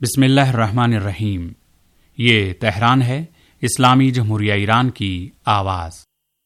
बिस्मिल्लाहिर्रहमानिर्रहीम। ये तेहरान है, इस्लामी जमहूरिया ईरान की आवाज़।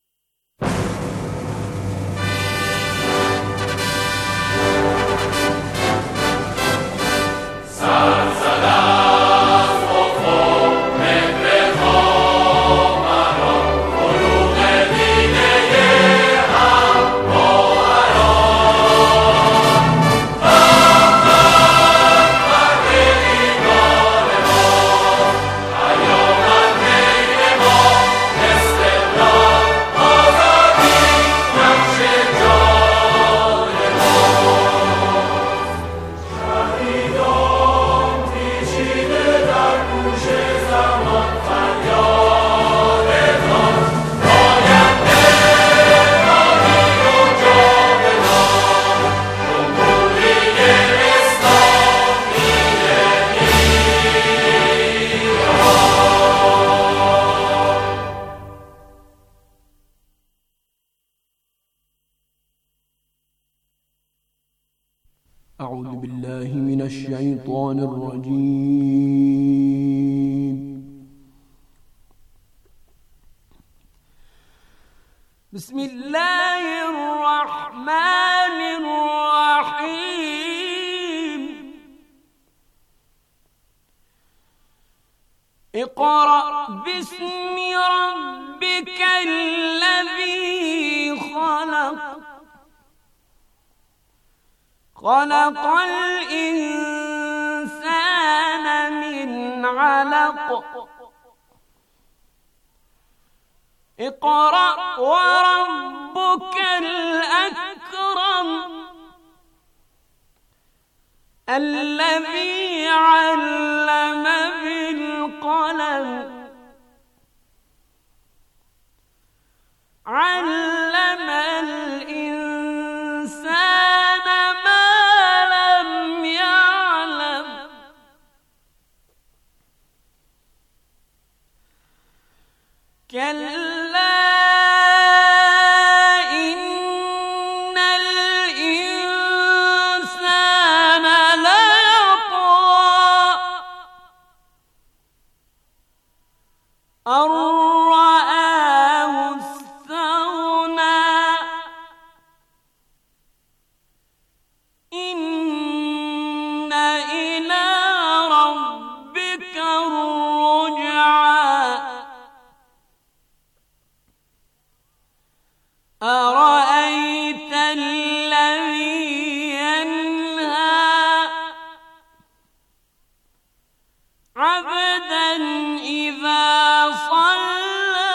أعوذ بالله من الشيطان الرجيم. بسم الله الرحمن الرحيم. اقرأ باسم ربك الذي خلق. خلق الإنسان من علق. اقرأ وربك الأكرم الذي علم بالقلم. علم الإنسان ما لم يعلم. كلا إن الإنسان ليطغى أن رآه استغنى. إن إلى ربك الرجعى. أرأيت الذي ينهى عبدا إذا صلى.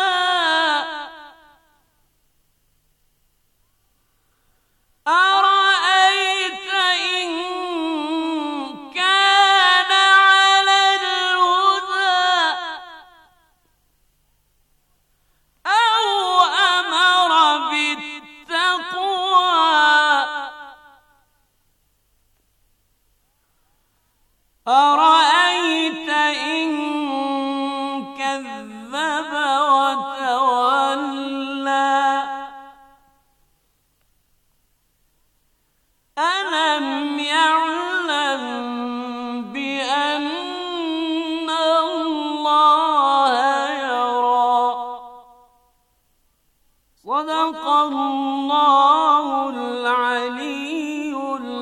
أرأيت إن كان على الهدى أو أمر بالتقوى. أرأيت إن كذب وتولى. ألم يعلم بأن الله يرى. صدق الله العلي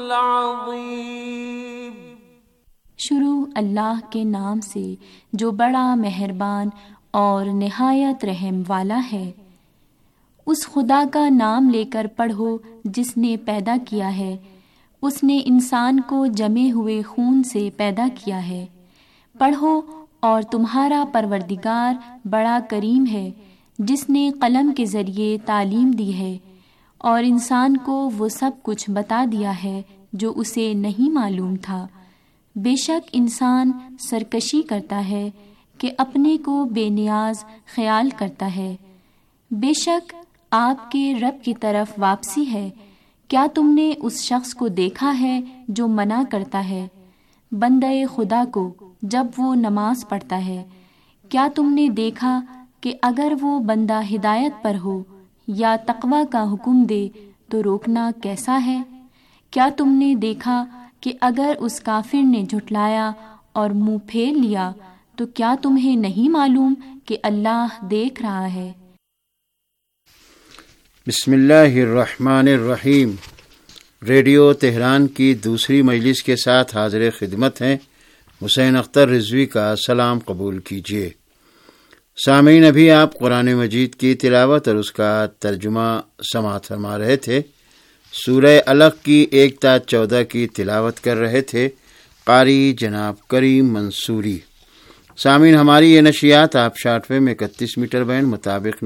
العظيم. शुरू अल्लाह के नाम से जो बड़ा मेहरबान और निहायत रहम वाला है। उस खुदा का नाम लेकर पढ़ो जिसने पैदा किया है। उसने इंसान को जमे हुए खून से पैदा किया है। पढ़ो और तुम्हारा परवरदिगार बड़ा करीम है, जिसने कलम के ज़रिए तालीम दी है और इंसान को वो सब कुछ बता दिया है जो उसे नहीं मालूम था। बेशक इंसान सरकशी करता है कि अपने को बेनियाज ख्याल करता है। बेशक आपके रब की तरफ वापसी है। क्या तुमने उस शख्स को देखा है जो मना करता है बंदे खुदा को जब वो नमाज पढ़ता है? क्या तुमने देखा कि अगर वो बंदा हिदायत पर हो या तक़वा का हुक्म दे तो रोकना कैसा है? क्या तुमने देखा कि अगर उस काफिर ने झुटलाया اور منہ پھیر لیا تو کیا تمہیں نہیں معلوم کہ اللہ دیکھ رہا ہے؟ بسم اللہ الرحمن الرحیم۔ ریڈیو تہران کی دوسری مجلس کے ساتھ حاضر خدمت ہیں حسین اختر رضوی کا سلام قبول کیجیے۔ سامعین، ابھی آپ قرآن مجید کی تلاوت اور اس کا ترجمہ سماعت فرما رہے تھے۔ سورہ علق کی 1 تا 14 کی تلاوت کر رہے تھے قاری جناب کریم منصوری۔ سامعین، ہماری یہ نشریات آپ شارٹ ویو میں 31 میٹر بینڈ مطابق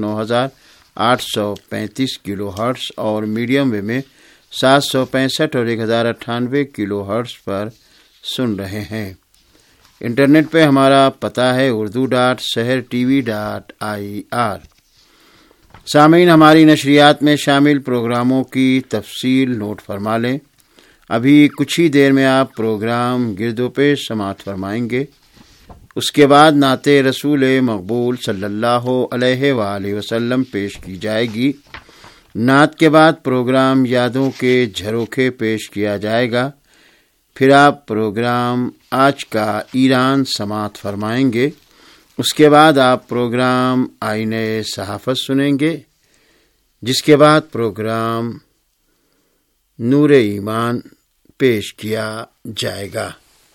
9835 کلو ہرٹز اور میڈیم ویو میں 765 اور 1098 کلو ہرٹز پر سن رہے ہیں۔ انٹرنیٹ پہ ہمارا پتہ ہے urdu.sehertv.ir۔ سامعین، ہماری نشریات میں شامل پروگراموں کی تفصیل نوٹ فرما لیں۔ ابھی کچھ ہی دیر میں آپ پروگرام گرد و پیش سماعت فرمائیں گے۔ اس کے بعد نعت رسول مقبول صلی اللہ علیہ وآلہ وسلم پیش کی جائے گی۔ نعت کے بعد پروگرام یادوں کے جھروکے پیش کیا جائے گا۔ پھر آپ پروگرام آج کا ایران سماعت فرمائیں گے۔ اس کے بعد آپ پروگرام آئینہ صحافت سنیں گے، جس کے بعد پروگرام نور ایمان پیش کیا جائے گا۔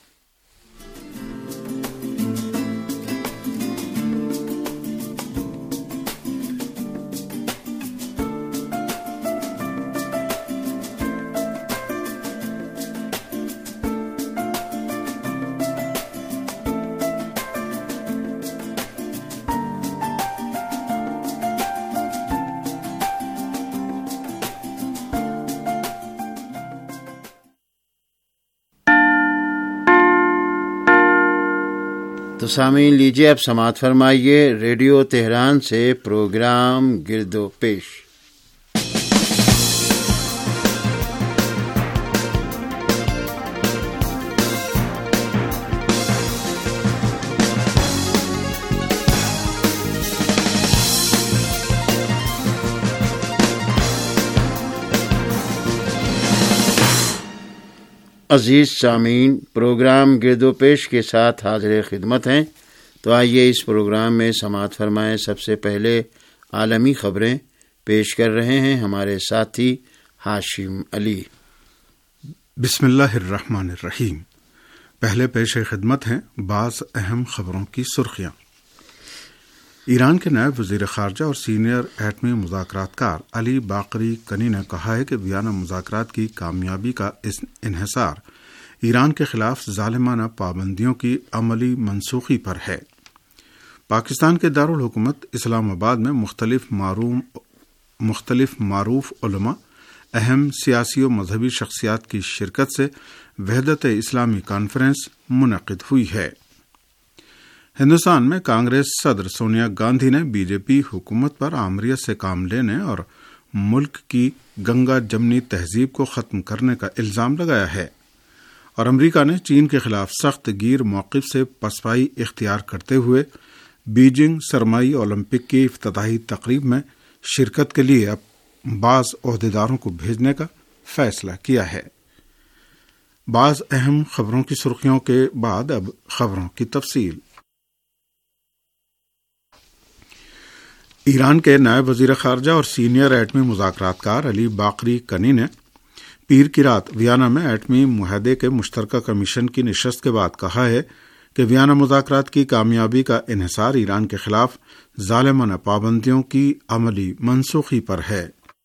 تو سامعین، لیجیے اب سماعت فرمائیے ریڈیو تہران سے پروگرام گرد و پیش۔ عزیز سامعین، پروگرام گرد و پیش کے ساتھ حاضر خدمت ہیں۔ تو آئیے اس پروگرام میں سماعت فرمائیں۔ سب سے پہلے عالمی خبریں پیش کر رہے ہیں ہمارے ساتھی ہاشم علی۔ بسم اللہ الرحمن الرحیم۔ پہلے پیش خدمت ہیں بعض اہم خبروں کی سرخیاں۔ ایران کے نائب وزیر خارجہ اور سینئر ایٹمی مذاکرات کار علی باقری کنی نے کہا ہے کہ ویانا مذاکرات کی کامیابی کا انحصار ایران کے خلاف ظالمانہ پابندیوں کی عملی منسوخی پر ہے۔ پاکستان کے دارالحکومت اسلام آباد میں مختلف معروف علماء، اہم سیاسی و مذہبی شخصیات کی شرکت سے وحدت اسلامی کانفرنس منعقد ہوئی ہے۔ ہندوستان میں کانگریس صدر سونیا گاندھی نے بی جے پی حکومت پر آمریت سے کام لینے اور ملک کی گنگا جمنی تہذیب کو ختم کرنے کا الزام لگایا ہے، اور امریکہ نے چین کے خلاف سخت گیر موقف سے پسپائی اختیار کرتے ہوئے بیجنگ سرمائی اولمپک کی افتتاحی تقریب میں شرکت کے لیے بعض عہدیداروں کو بھیجنے کا فیصلہ کیا ہے۔ بعض اہم خبروں کی سرخیوں کے بعد اب خبروں کی تفصیل۔ ایران کے نائب وزیر خارجہ اور سینئر ایٹمی مذاکرات کار علی باقری کنی نے پیر کی رات ویانا میں ایٹمی معاہدے کے مشترکہ کمیشن کی نشست کے بعد کہا ہے کہ ویانا مذاکرات کی کامیابی کا انحصار ایران کے خلاف ظالمانہ پابندیوں کی عملی منسوخی پر ہے۔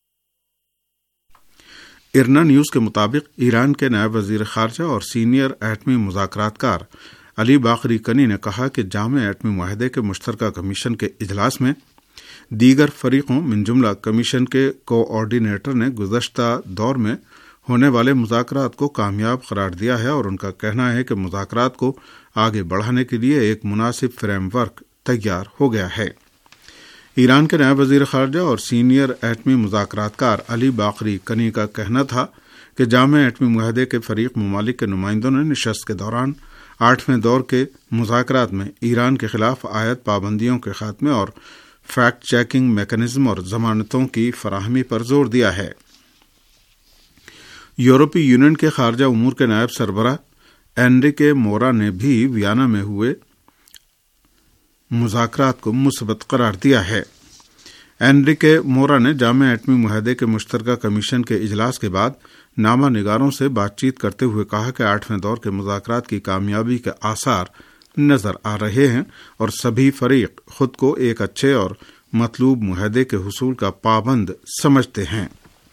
ارنا نیوز کے مطابق ایران کے نائب وزیر خارجہ اور سینئر ایٹمی مذاکرات کار علی باقری کنی نے کہا کہ جامع ایٹمی معاہدے کے مشترکہ کمیشن کے اجلاس میں دیگر فریقوں من جملہ کمیشن کے کوآرڈینیٹر نے گزشتہ دور میں ہونے والے مذاکرات کو کامیاب قرار دیا ہے، اور ان کا کہنا ہے کہ مذاکرات کو آگے بڑھانے کے لیے ایک مناسب فریم ورک تیار ہو گیا ہے۔ ایران کے نائب وزیر خارجہ اور سینئر ایٹمی مذاکرات کار علی باقری کنی کا کہنا تھا کہ جامع ایٹمی معاہدے کے فریق ممالک کے نمائندوں نے نشست کے دوران 8ویں دور کے مذاکرات میں ایران کے خلاف عائد پابندیوں کے خاتمے اور فیکٹ چیکنگ میکانزم اور ضمانتوں کی فراہمی پر زور دیا ہے۔ یورپی یونین کے خارجہ امور کے نائب سربراہ اینریکے مورا نے بھی ویانا میں ہوئے مذاکرات کو مثبت قرار دیا ہے۔ اینریکے مورا نے جامع ایٹمی معاہدے کے مشترکہ کمیشن کے اجلاس کے بعد نامہ نگاروں سے بات چیت کرتے ہوئے کہا کہ 8ویں دور کے مذاکرات کی کامیابی کے آثار نظر آ رہے ہیں اور سبھی فریق خود کو ایک اچھے اور مطلوب معاہدے کے حصول کا پابند سمجھتے ہیں۔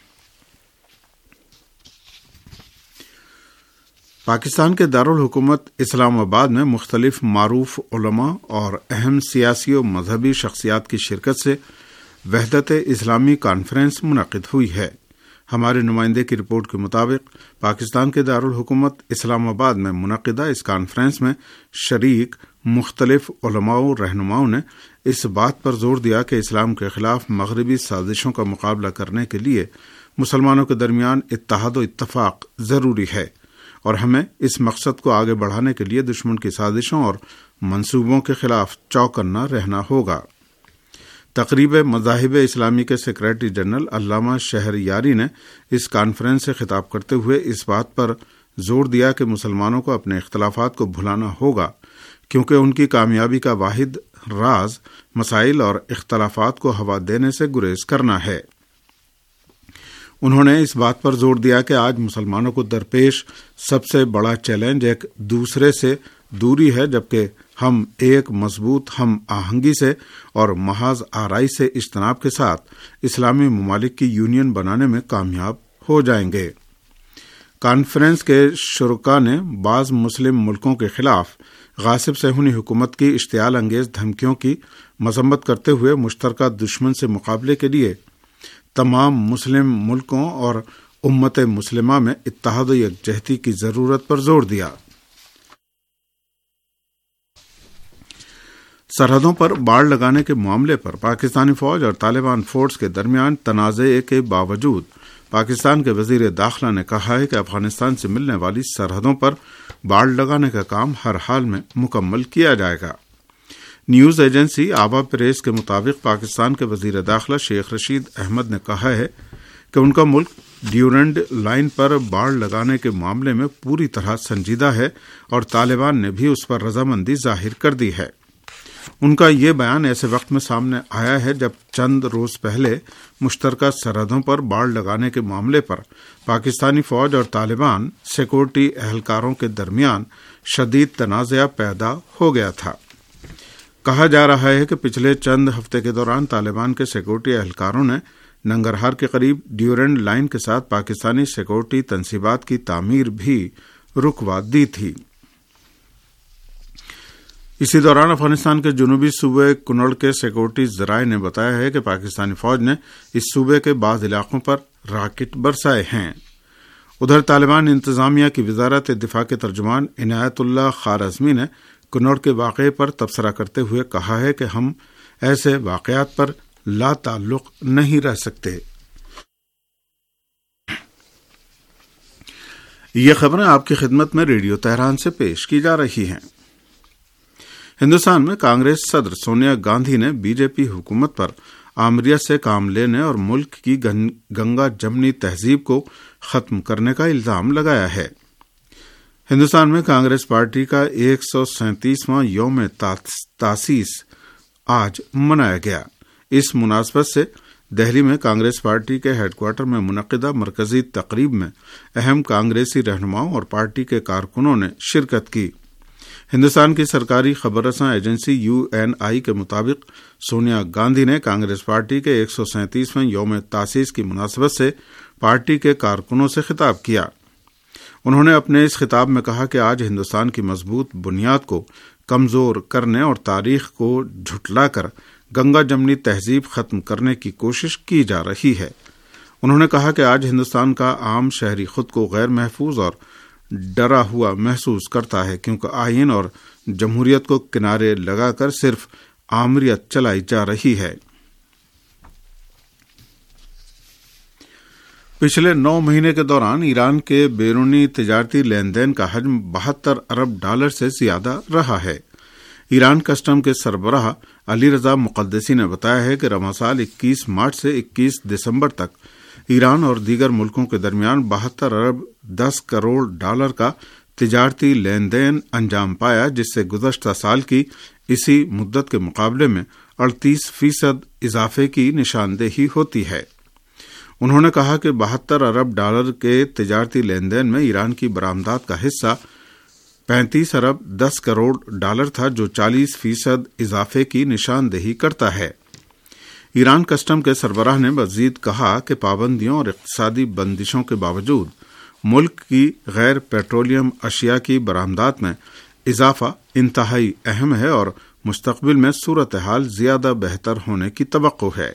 پاکستان کے دارالحکومت اسلام آباد میں مختلف معروف علماء اور اہم سیاسی و مذہبی شخصیات کی شرکت سے وحدت اسلامی کانفرنس منعقد ہوئی ہے۔ ہمارے نمائندے کی رپورٹ کے مطابق پاکستان کے دارالحکومت اسلام آباد میں منعقدہ اس کانفرنس میں شریک مختلف علماء و رہنماؤں نے اس بات پر زور دیا کہ اسلام کے خلاف مغربی سازشوں کا مقابلہ کرنے کے لیے مسلمانوں کے درمیان اتحاد و اتفاق ضروری ہے اور ہمیں اس مقصد کو آگے بڑھانے کے لیے دشمن کی سازشوں اور منصوبوں کے خلاف چوکنا رہنا ہوگا۔ تقریب مذاہب اسلامی کے سیکریٹری جنرل علامہ شہریاری نے اس کانفرنس سے خطاب کرتے ہوئے اس بات پر زور دیا کہ مسلمانوں کو اپنے اختلافات کو بھلانا ہوگا کیونکہ ان کی کامیابی کا واحد راز مسائل اور اختلافات کو ہوا دینے سے گریز کرنا ہے۔ انہوں نے اس بات پر زور دیا کہ آج مسلمانوں کو درپیش سب سے بڑا چیلنج ایک دوسرے سے دوری ہے، جبکہ ہم ایک مضبوط ہم آہنگی سے اور محض آرائی سے اجتناب کے ساتھ اسلامی ممالک کی یونین بنانے میں کامیاب ہو جائیں گے۔ کانفرنس کے شرکاء نے بعض مسلم ملکوں کے خلاف غاصب صہیونی حکومت کی اشتعال انگیز دھمکیوں کی مذمت کرتے ہوئے مشترکہ دشمن سے مقابلے کے لیے تمام مسلم ملکوں اور امت مسلمہ میں اتحاد و یکجہتی کی ضرورت پر زور دیا۔ سرحدوں پر باڑ لگانے کے معاملے پر پاکستانی فوج اور طالبان فورس کے درمیان تنازع کے باوجود پاکستان کے وزیر داخلہ نے کہا ہے کہ افغانستان سے ملنے والی سرحدوں پر باڑ لگانے کا کام ہر حال میں مکمل کیا جائے گا۔ نیوز ایجنسی آبا پریس کے مطابق پاکستان کے وزیر داخلہ شیخ رشید احمد نے کہا ہے کہ ان کا ملک ڈیورنڈ لائن پر باڑ لگانے کے معاملے میں پوری طرح سنجیدہ ہے اور طالبان نے بھی اس پر رضامندی ظاہر کر دی ہے۔ ان کا یہ بیان ایسے وقت میں سامنے آیا ہے جب چند روز پہلے مشترکہ سرحدوں پر باڑ لگانے کے معاملے پر پاکستانی فوج اور طالبان سیکورٹی اہلکاروں کے درمیان شدید تنازع پیدا ہو گیا تھا۔ کہا جا رہا ہے کہ پچھلے چند ہفتے کے دوران طالبان کے سیکورٹی اہلکاروں نے ننگرہار کے قریب ڈیورنڈ لائن کے ساتھ پاکستانی سیکورٹی تنصیبات کی تعمیر بھی رکوا دی تھی۔ اسی دوران افغانستان کے جنوبی صوبے کنڑ کے سیکورٹی ذرائع نے بتایا ہے کہ پاکستانی فوج نے اس صوبے کے بعض علاقوں پر راکٹ برسائے ہیں۔ ادھر طالبان انتظامیہ کی وزارت دفاع کے ترجمان عنایت اللہ خارزمی نے کنڑ کے واقعے پر تبصرہ کرتے ہوئے کہا ہے کہ ہم ایسے واقعات پر لا تعلق نہیں رہ سکتے۔ یہ خبریں آپ کی خدمت میں ریڈیو تہران سے پیش کی جا رہی ہیں۔ ہندوستان میں کانگریس صدر سونیا گاندھی نے بی جے پی حکومت پر آمریت سے کام لینے اور ملک کی گنگا جمنی تہذیب کو ختم کرنے کا الزام لگایا ہے۔ ہندوستان میں کانگریس پارٹی کا 137واں یوم تاسیس آج منایا گیا۔ اس مناسبت سے دہلی میں کانگریس پارٹی کے ہیڈ کوارٹر میں منعقدہ مرکزی تقریب میں اہم کانگریسی رہنماؤں اور پارٹی کے کارکنوں نے شرکت کی۔ ہندوستان کی سرکاری خبر رساں ایجنسی UNI کے مطابق سونیا گاندھی نے کانگریس پارٹی کے 137ویں یوم تاسیس کی مناسبت سے پارٹی کے کارکنوں سے خطاب کیا۔ انہوں نے اپنے اس خطاب میں کہا کہ آج ہندوستان کی مضبوط بنیاد کو کمزور کرنے اور تاریخ کو جھٹلا کر گنگا جمنی تہذیب ختم کرنے کی کوشش کی جا رہی ہے۔ انہوں نے کہا کہ آج ہندوستان کا عام شہری خود کو غیر محفوظ اور ڈرا ہوا محسوس کرتا ہے کیونکہ آئین اور جمہوریت کو کنارے لگا کر صرف آمریت چلائی جا رہی ہے۔ پچھلے 9 مہینے کے دوران ایران کے بیرونی تجارتی لین دین کا حجم $72 ارب سے زیادہ رہا ہے۔ ایران کسٹم کے سربراہ علی رضا مقدسی نے بتایا ہے کہ رواں سال 21 مارچ سے 21 دسمبر تک ایران اور دیگر ملکوں کے درمیان $72 ارب کا تجارتی لین دین انجام پایا، جس سے گزشتہ سال کی اسی مدت کے مقابلے میں 38% اضافے کی نشاندہی ہوتی ہے۔ انہوں نے کہا کہ $72 ارب کے تجارتی لین دین میں ایران کی برآمدات کا حصہ $35 ارب 10 کروڑ تھا، جو 40% اضافے کی نشاندہی کرتا ہے۔ ایران کسٹم کے سربراہ نے مزید کہا کہ پابندیوں اور اقتصادی بندشوں کے باوجود ملک کی غیر پیٹرولیم اشیاء کی برآمدات میں اضافہ انتہائی اہم ہے اور مستقبل میں صورتحال زیادہ بہتر ہونے کی توقع ہے۔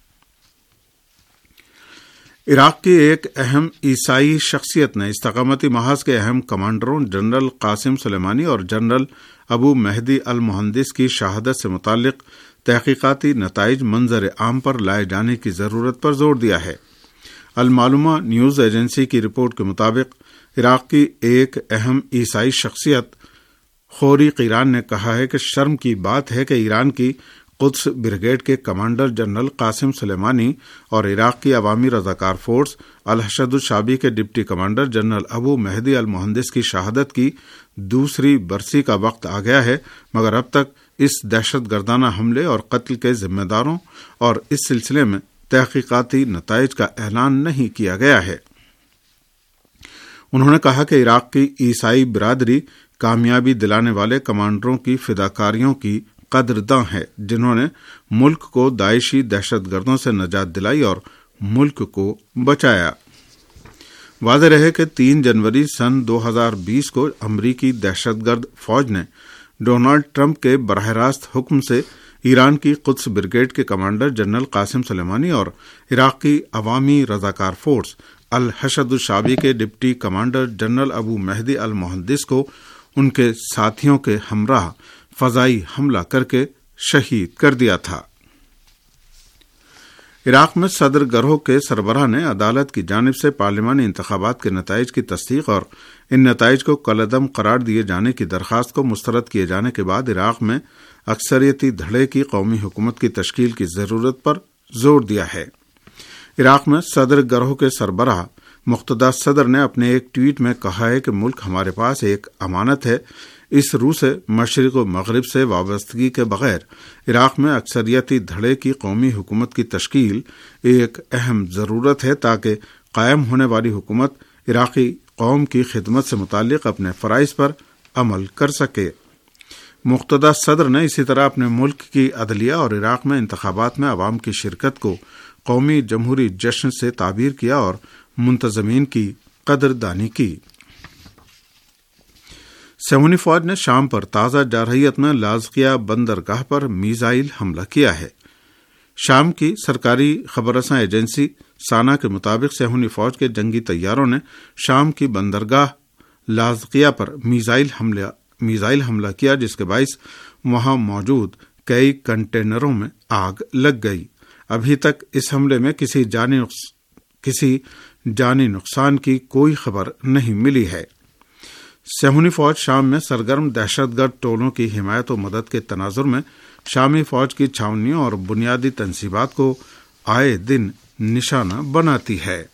عراق کی ایک اہم عیسائی شخصیت نے استقامتی محاذ کے اہم کمانڈروں جنرل قاسم سلیمانی اور جنرل ابو مہدی المہندس کی شہادت سے متعلق تحقیقاتی نتائج منظر عام پر لائے جانے کی ضرورت پر زور دیا ہے۔ المعلومہ نیوز ایجنسی کی رپورٹ کے مطابق عراق کی ایک اہم عیسائی شخصیت خوری قیران نے کہا ہے کہ شرم کی بات ہے کہ ایران کی قدس بریگیڈ کے کمانڈر جنرل قاسم سلیمانی اور عراق کی عوامی رضاکار فورس الحشد الشعبی کے ڈپٹی کمانڈر جنرل ابو مہدی المہندس کی شہادت کی دوسری برسی کا وقت آ گیا ہے، مگر اب تک اس دہشت گردانہ حملے اور قتل کے ذمہ داروں اور اس سلسلے میں تحقیقاتی نتائج کا اعلان نہیں کیا گیا ہے۔ انہوں نے کہا کہ عراق کی عیسائی برادری کامیابی دلانے والے کمانڈروں کی فداکاریوں کی قدرداں ہے، جنہوں نے ملک کو داعشی دہشت گردوں سے نجات دلائی اور ملک کو بچایا۔ واضح رہے کہ 3 جنوری سن 2020 کو امریکی دہشت گرد فوج نے ڈونلڈ ٹرمپ کے براہ راست حکم سے ایران کی قدس بریگیڈ کے کمانڈر جنرل قاسم سلیمانی اور عراق کی عوامی رضاکار فورس الحشد الشعبی کے ڈپٹی کمانڈر جنرل ابو مہدی المہندس کو ان کے ساتھیوں کے ہمراہ فضائی حملہ کر کے شہید کر دیا تھا۔ عراق میں صدر گروہ کے سربراہ نے عدالت کی جانب سے پارلیمانی انتخابات کے نتائج کی تصدیق اور ان نتائج کو کالعدم قرار دیے جانے کی درخواست کو مسترد کیے جانے کے بعد عراق میں اکثریتی دھڑے کی قومی حکومت کی تشکیل کی ضرورت پر زور دیا ہے۔ عراق میں صدر گروہ کے سربراہ مقتدی صدر نے اپنے ایک ٹویٹ میں کہا ہے کہ ملک ہمارے پاس ایک امانت ہے، اس روح سے مشرق و مغرب سے وابستگی کے بغیر عراق میں اکثریتی دھڑے کی قومی حکومت کی تشکیل ایک اہم ضرورت ہے تاکہ قائم ہونے والی حکومت عراقی قوم کی خدمت سے متعلق اپنے فرائض پر عمل کر سکے۔ مقتدی صدر نے اسی طرح اپنے ملک کی عدلیہ اور عراق میں انتخابات میں عوام کی شرکت کو قومی جمہوری جشن سے تعبیر کیا اور منتظمین کی قدردانی کی۔ صہیونی فوج نے شام پر تازہ جارحیت میں لاذقیہ بندرگاہ پر میزائل حملہ کیا ہے۔ شام کی سرکاری خبر رساں ایجنسی سانا کے مطابق صہیونی فوج کے جنگی طیاروں نے شام کی بندرگاہ لاذقیہ پر میزائل حملہ کیا، جس کے باعث وہاں موجود کئی کنٹینروں میں آگ لگ گئی۔ ابھی تک اس حملے میں کسی جانی نقصان کی کوئی خبر نہیں ملی ہے۔ صہیونی فوج شام میں سرگرم دہشت گرد ٹولوں کی حمایت و مدد کے تناظر میں شامی فوج کی چھاونیوں اور بنیادی تنصیبات کو آئے دن نشانہ بناتی ہے۔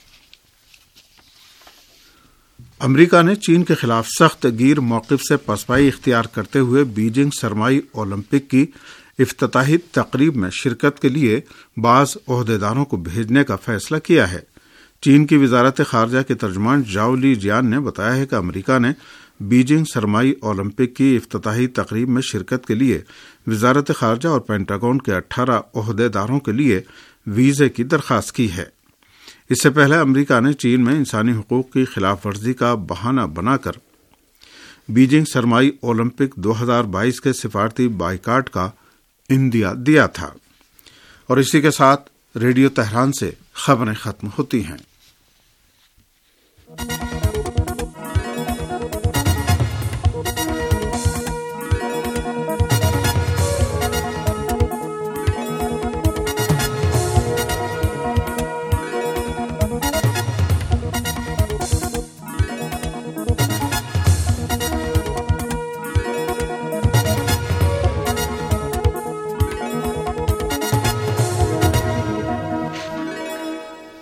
امریکہ نے چین کے خلاف سخت گیر موقف سے پسپائی اختیار کرتے ہوئے بیجنگ سرمائی اولمپک کی افتتاحی تقریب میں شرکت کے لیے بعض عہدیداروں کو بھیجنے کا فیصلہ کیا ہے۔ چین کی وزارت خارجہ کے ترجمان ژاؤ لی جیان نے بتایا ہے کہ امریکہ نے بیجنگ سرمائی اولمپک کی افتتاحی تقریب میں شرکت کے لیے وزارت خارجہ اور پینٹاگون کے 18 عہدیداروں کے لیے ویزے کی درخواست کی ہے۔ اس سے پہلے امریکہ نے چین میں انسانی حقوق کی خلاف ورزی کا بہانہ بنا کر بیجنگ سرمائی اولمپک 2022 کے سفارتی بائیکاٹ کا اندیا دیا تھا۔ اور اسی کے ساتھ ریڈیو تہران سے خبریں ختم ہوتی ہیں۔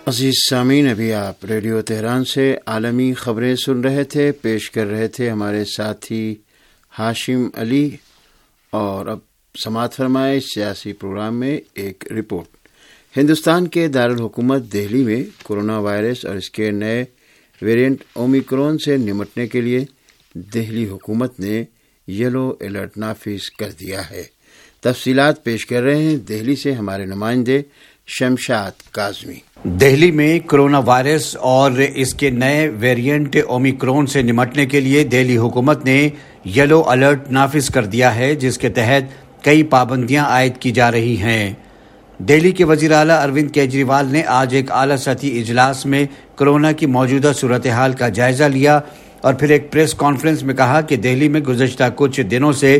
عزیز سامعین، ابھی آپ ریڈیو تہران سے عالمی خبریں سن رہے تھے، پیش کر رہے تھے ہمارے ساتھی ہاشم علی، اور اب سماعت فرمائے سیاسی پروگرام میں ایک رپورٹ۔ ہندوستان کے دارالحکومت دہلی میں کورونا وائرس اور اس کے نئے ویرینٹ اومیکرون سے نمٹنے کے لیے دہلی حکومت نے یلو الرٹ نافذ کر دیا ہے۔ تفصیلات پیش کر رہے ہیں دہلی سے ہمارے نمائندے شمشاد کاظمی۔ دہلی میں کرونا وائرس اور اس کے نئے ویرینٹ اومیکرون سے نمٹنے کے لیے دہلی حکومت نے یلو الرٹ نافذ کر دیا ہے، جس کے تحت کئی پابندیاں عائد کی جا رہی ہیں۔ دہلی کے وزیر اعلیٰ اروند کیجریوال نے آج ایک اعلیٰ سطحی اجلاس میں کورونا کی موجودہ صورتحال کا جائزہ لیا اور پھر ایک پریس کانفرنس میں کہا کہ دہلی میں گزشتہ کچھ دنوں سے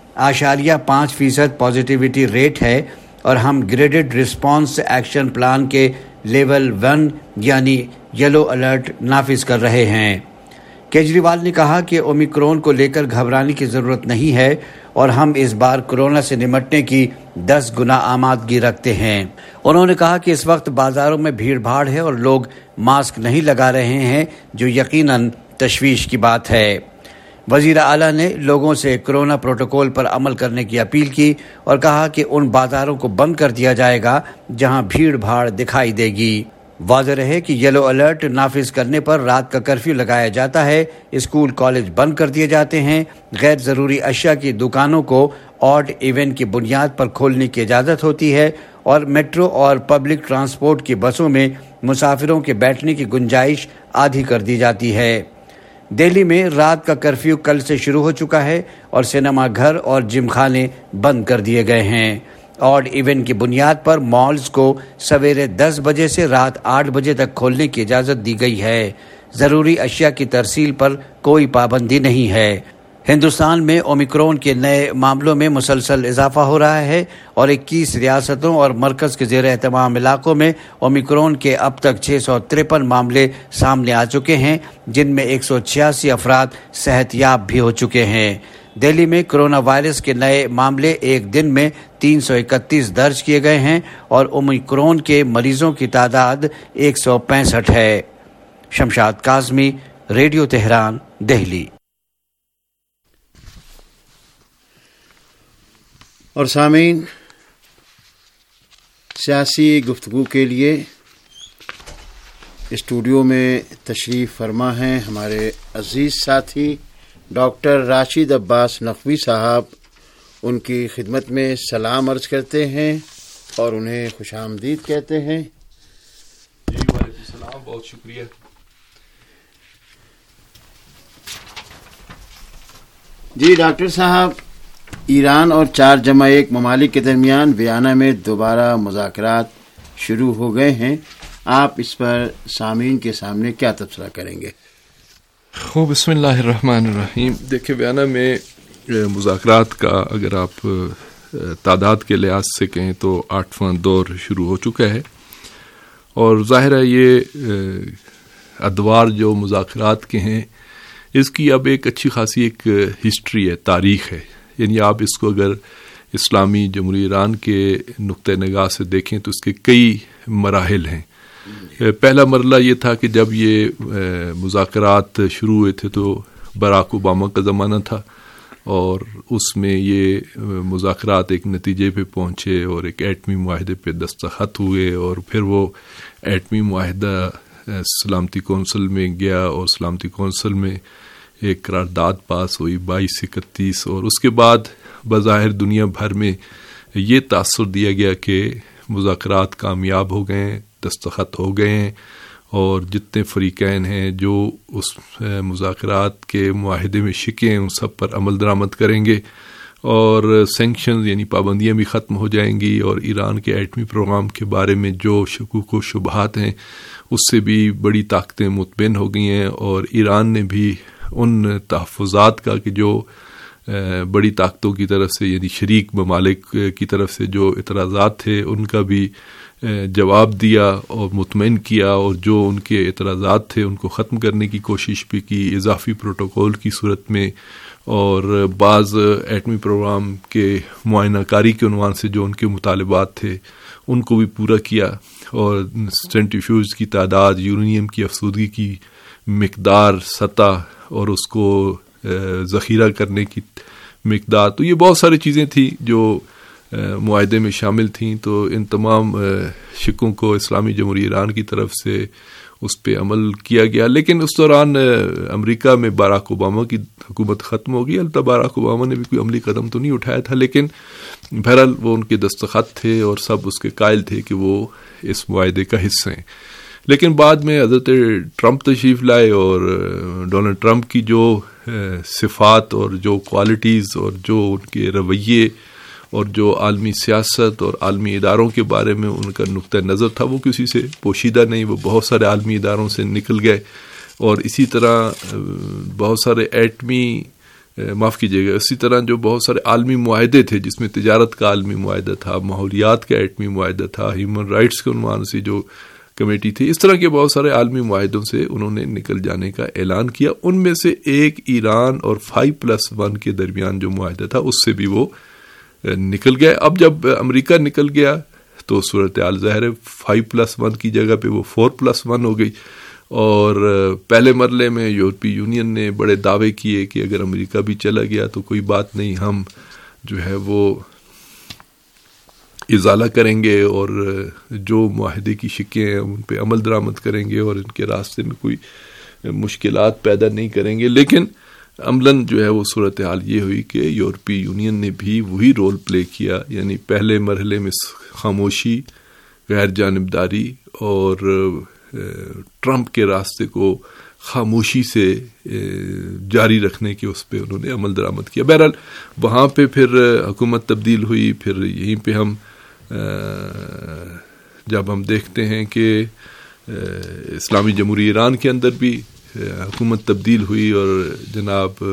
0.5% پازیٹیوٹی ریٹ ہے اور ہم گریڈڈ رسپانس ایکشن پلان کے لیول 1 یعنی یلو الرٹ نافذ کر رہے ہیں۔ کیجریوال نے کہا کہ اومیکرون کو لے کر گھبرانے کی ضرورت نہیں ہے اور ہم اس بار کورونا سے نمٹنے کی 10 گنا آمادگی رکھتے ہیں۔ انہوں نے کہا کہ اس وقت بازاروں میں بھیڑ بھاڑ ہے اور لوگ ماسک نہیں لگا رہے ہیں، جو یقیناً تشویش کی بات ہے۔ وزیر اعلیٰ نے لوگوں سے کورونا پروٹوکول پر عمل کرنے کی اپیل کی اور کہا کہ ان بازاروں کو بند کر دیا جائے گا جہاں بھیڑ بھاڑ دکھائی دے گی۔ واضح رہے کہ یلو الرٹ نافذ کرنے پر رات کا کرفیو لگایا جاتا ہے، اسکول کالج بند کر دیے جاتے ہیں، غیر ضروری اشیاء کی دکانوں کو آڈ ایون کی بنیاد پر کھولنے کی اجازت ہوتی ہے اور میٹرو اور پبلک ٹرانسپورٹ کی بسوں میں مسافروں کے بیٹھنے کی گنجائش آدھی کر دی جاتی ہے۔ دہلی میں رات کا کرفیو کل سے شروع ہو چکا ہے اور سینما گھر اور جم خانے بند کر دیے گئے ہیں۔ آڈ ایونٹ کی بنیاد پر مالز کو سویرے 10 بجے سے رات 8 بجے تک کھولنے کی اجازت دی گئی ہے۔ ضروری اشیاء کی ترسیل پر کوئی پابندی نہیں ہے۔ ہندوستان میں اومیکرون کے نئے معاملوں میں مسلسل اضافہ ہو رہا ہے اور 21 ریاستوں اور مرکز کے زیر اہتمام علاقوں میں اومیکرون کے اب تک 653 معاملے سامنے آ چکے ہیں، جن میں 186 افراد صحت یاب بھی ہو چکے ہیں۔ دہلی میں کرونا وائرس کے نئے معاملے ایک دن میں 331 درج کیے گئے ہیں اور اومیکرون کے مریضوں کی تعداد 165 ہے۔ Shamshad Kazmi, radio Tehran, Delhi. اور سامعین، سیاسی گفتگو کے لیے اسٹوڈیو میں تشریف فرما ہیں ہمارے عزیز ساتھی ڈاکٹر راشد عباس نقوی صاحب۔ ان کی خدمت میں سلام عرض کرتے ہیں اور انہیں خوش آمدید کہتے ہیں۔ جی وعلیکم السلام، بہت شکریہ۔ جی ڈاکٹر صاحب، ایران اور 4+1 ممالک کے درمیان ویانا میں دوبارہ مذاکرات شروع ہو گئے ہیں، آپ اس پر سامعین کے سامنے کیا تبصرہ کریں گے؟ خوب، بسم اللہ الرحمن الرحیم۔ دیکھیں، ویانا میں مذاکرات کا اگر آپ تعداد کے لحاظ سے کہیں تو 8واں دور شروع ہو چکا ہے، اور ظاہر ہے یہ ادوار جو مذاکرات کے ہیں اس کی اب ایک اچھی خاصی ایک ہسٹری ہے، تاریخ ہے۔ یعنی آپ اس کو اگر اسلامی جمہوریہ ایران کے نقطۂ نگاہ سے دیکھیں تو اس کے کئی مراحل ہیں۔ پہلا مرحلہ یہ تھا کہ جب یہ مذاکرات شروع ہوئے تھے تو باراک اوباما کا زمانہ تھا، اور اس میں یہ مذاکرات ایک نتیجے پہ پہنچے اور ایک ایٹمی معاہدے پہ دستخط ہوئے، اور پھر وہ ایٹمی معاہدہ سلامتی کونسل میں گیا اور سلامتی کونسل میں ایک قرارداد پاس ہوئی 2231، اور اس کے بعد بظاہر دنیا بھر میں یہ تاثر دیا گیا کہ مذاکرات کامیاب ہو گئے ہیں، دستخط ہو گئے ہیں، اور جتنے فریقین ہیں جو اس مذاکرات کے معاہدے میں شکے ہیں ان سب پر عمل درآمد کریں گے، اور سینکشنز یعنی پابندیاں بھی ختم ہو جائیں گی، اور ایران کے ایٹمی پروگرام کے بارے میں جو شکوک و شبہات ہیں اس سے بھی بڑی طاقتیں مطمئن ہو گئی ہیں، اور ایران نے بھی ان تحفظات کا کہ جو بڑی طاقتوں کی طرف سے یعنی شریک ممالک کی طرف سے جو اعتراضات تھے ان کا بھی جواب دیا اور مطمئن کیا، اور جو ان کے اعتراضات تھے ان کو ختم کرنے کی کوشش بھی کی اضافی پروٹوکول کی صورت میں، اور بعض ایٹمی پروگرام کے معائنہ کاری کے عنوان سے جو ان کے مطالبات تھے ان کو بھی پورا کیا، اور سینٹریفیوج کی تعداد، یورینیم کی افسودگی کی مقدار، سطح، اور اس کو ذخیرہ کرنے کی مقدار، تو یہ بہت ساری چیزیں تھیں جو معاہدے میں شامل تھیں. تو ان تمام شکوں کو اسلامی جمہوریہ ایران کی طرف سے اس پہ عمل کیا گیا. لیکن اس دوران امریکہ میں باراک اوباما کی حکومت ختم ہو گئی. البتہ باراک اوباما نے بھی کوئی عملی قدم تو نہیں اٹھایا تھا، لیکن بہرحال وہ ان کے دستخط تھے اور سب اس کے قائل تھے کہ وہ اس معاہدے کا حصہ ہیں. لیکن بعد میں حضرت ٹرمپ تشریف لائے، اور ڈونلڈ ٹرمپ کی جو صفات اور جو کوالٹیز اور جو ان کے رویے اور جو عالمی سیاست اور عالمی اداروں کے بارے میں ان کا نقطہ نظر تھا، وہ کسی سے پوشیدہ نہیں. وہ بہت سارے عالمی اداروں سے نکل گئے، اور اسی طرح بہت سارے اسی طرح جو بہت سارے عالمی معاہدے تھے، جس میں تجارت کا عالمی معاہدہ تھا، ماحولیات کا ایٹمی معاہدہ تھا، ہیومن رائٹس کے عنوان سے جو کمیٹی تھی، اس طرح کے بہت سارے عالمی معاہدوں سے انہوں نے نکل جانے کا اعلان کیا. ان میں سے ایک ایران اور 5+1 کے درمیان جو معاہدہ تھا، اس سے بھی وہ نکل گئے. اب جب امریکہ نکل گیا تو صورتحال ظاہر ہے 5+1 کی جگہ پہ وہ 4+1 ہو گئی. اور پہلے مرحلے میں یورپی یونین نے بڑے دعوے کیے کہ اگر امریکہ بھی چلا گیا تو کوئی بات نہیں، ہم جو ہے وہ ازالہ کریں گے اور جو معاہدے کی شکیں ہیں ان پہ عمل درآمد کریں گے اور ان کے راستے میں کوئی مشکلات پیدا نہیں کریں گے. لیکن عملاً جو ہے وہ صورتحال یہ ہوئی کہ یورپی یونین نے بھی وہی رول پلے کیا، یعنی پہلے مرحلے میں خاموشی، غیر جانبداری اور ٹرمپ کے راستے کو خاموشی سے جاری رکھنے کے اس پہ انہوں نے عمل درآمد کیا. بہرحال وہاں پہ پھر حکومت تبدیل ہوئی. پھر یہیں پہ ہم جب ہم دیکھتے ہیں کہ اسلامی جمہوریہ ایران کے اندر بھی حکومت تبدیل ہوئی اور جناب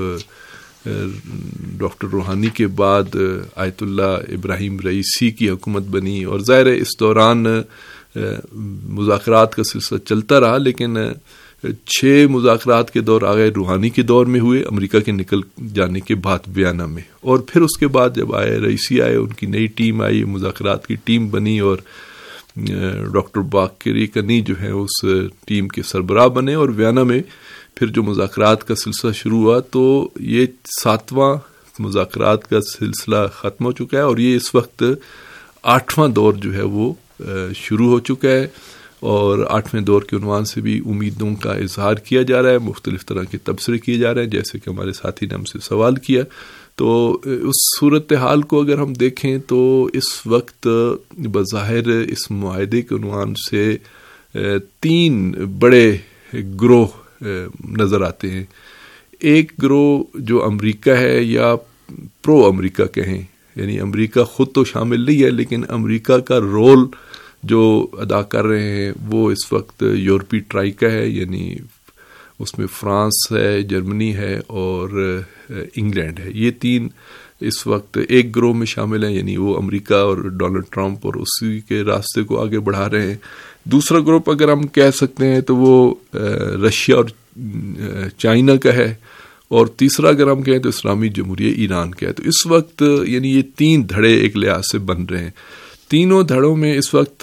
ڈاکٹر روحانی کے بعد آیت اللہ ابراہیم رئیسی کی حکومت بنی، اور ظاہر ہے اس دوران مذاکرات کا سلسلہ چلتا رہا. لیکن 6 مذاکرات کے دور آگئے روحانی کے دور میں ہوئے، امریکہ کے نکل جانے کے بعد ویانا میں، اور پھر اس کے بعد جب رئیسی آئے، ان کی نئی ٹیم آئی، مذاکرات کی ٹیم بنی، اور ڈاکٹر باقری کنی جو ہے اس ٹیم کے سربراہ بنے، اور ویانا میں پھر جو مذاکرات کا سلسلہ شروع ہوا. تو یہ 7واں مذاکرات کا سلسلہ ختم ہو چکا ہے، اور یہ اس وقت 8واں دور جو ہے وہ شروع ہو چکا ہے. اور 8ویں دور کے عنوان سے بھی امیدوں کا اظہار کیا جا رہا ہے، مختلف طرح کے تبصرے کیے جا رہے ہیں، جیسے کہ ہمارے ساتھی نے ہم سے سوال کیا. تو اس صورتحال کو اگر ہم دیکھیں تو اس وقت بظاہر اس معاہدے کے عنوان سے 3 بڑے گروہ نظر آتے ہیں. ایک گروہ جو امریکہ ہے یا پرو امریکہ کہیں، یعنی امریکہ خود تو شامل نہیں ہے، لیکن امریکہ کا رول جو ادا کر رہے ہیں وہ اس وقت یورپی ٹرائیکا ہے، یعنی اس میں فرانس ہے، جرمنی ہے اور انگلینڈ ہے. یہ 3 اس وقت ایک گروہ میں شامل ہیں، یعنی وہ امریکہ اور ڈونلڈ ٹرمپ اور اسی کے راستے کو آگے بڑھا رہے ہیں. دوسرا گروپ اگر ہم کہہ سکتے ہیں تو وہ رشیا اور چائنا کا ہے، اور تیسرا اگر ہم کہیں تو اسلامی جمہوریہ ایران کا ہے. تو اس وقت یعنی یہ 3 دھڑے ایک لحاظ سے بن رہے ہیں. تینوں دھڑوں میں اس وقت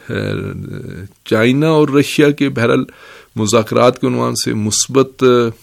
چائنا اور رشیا کے بہرحال مذاکرات کے عنوان سے مثبت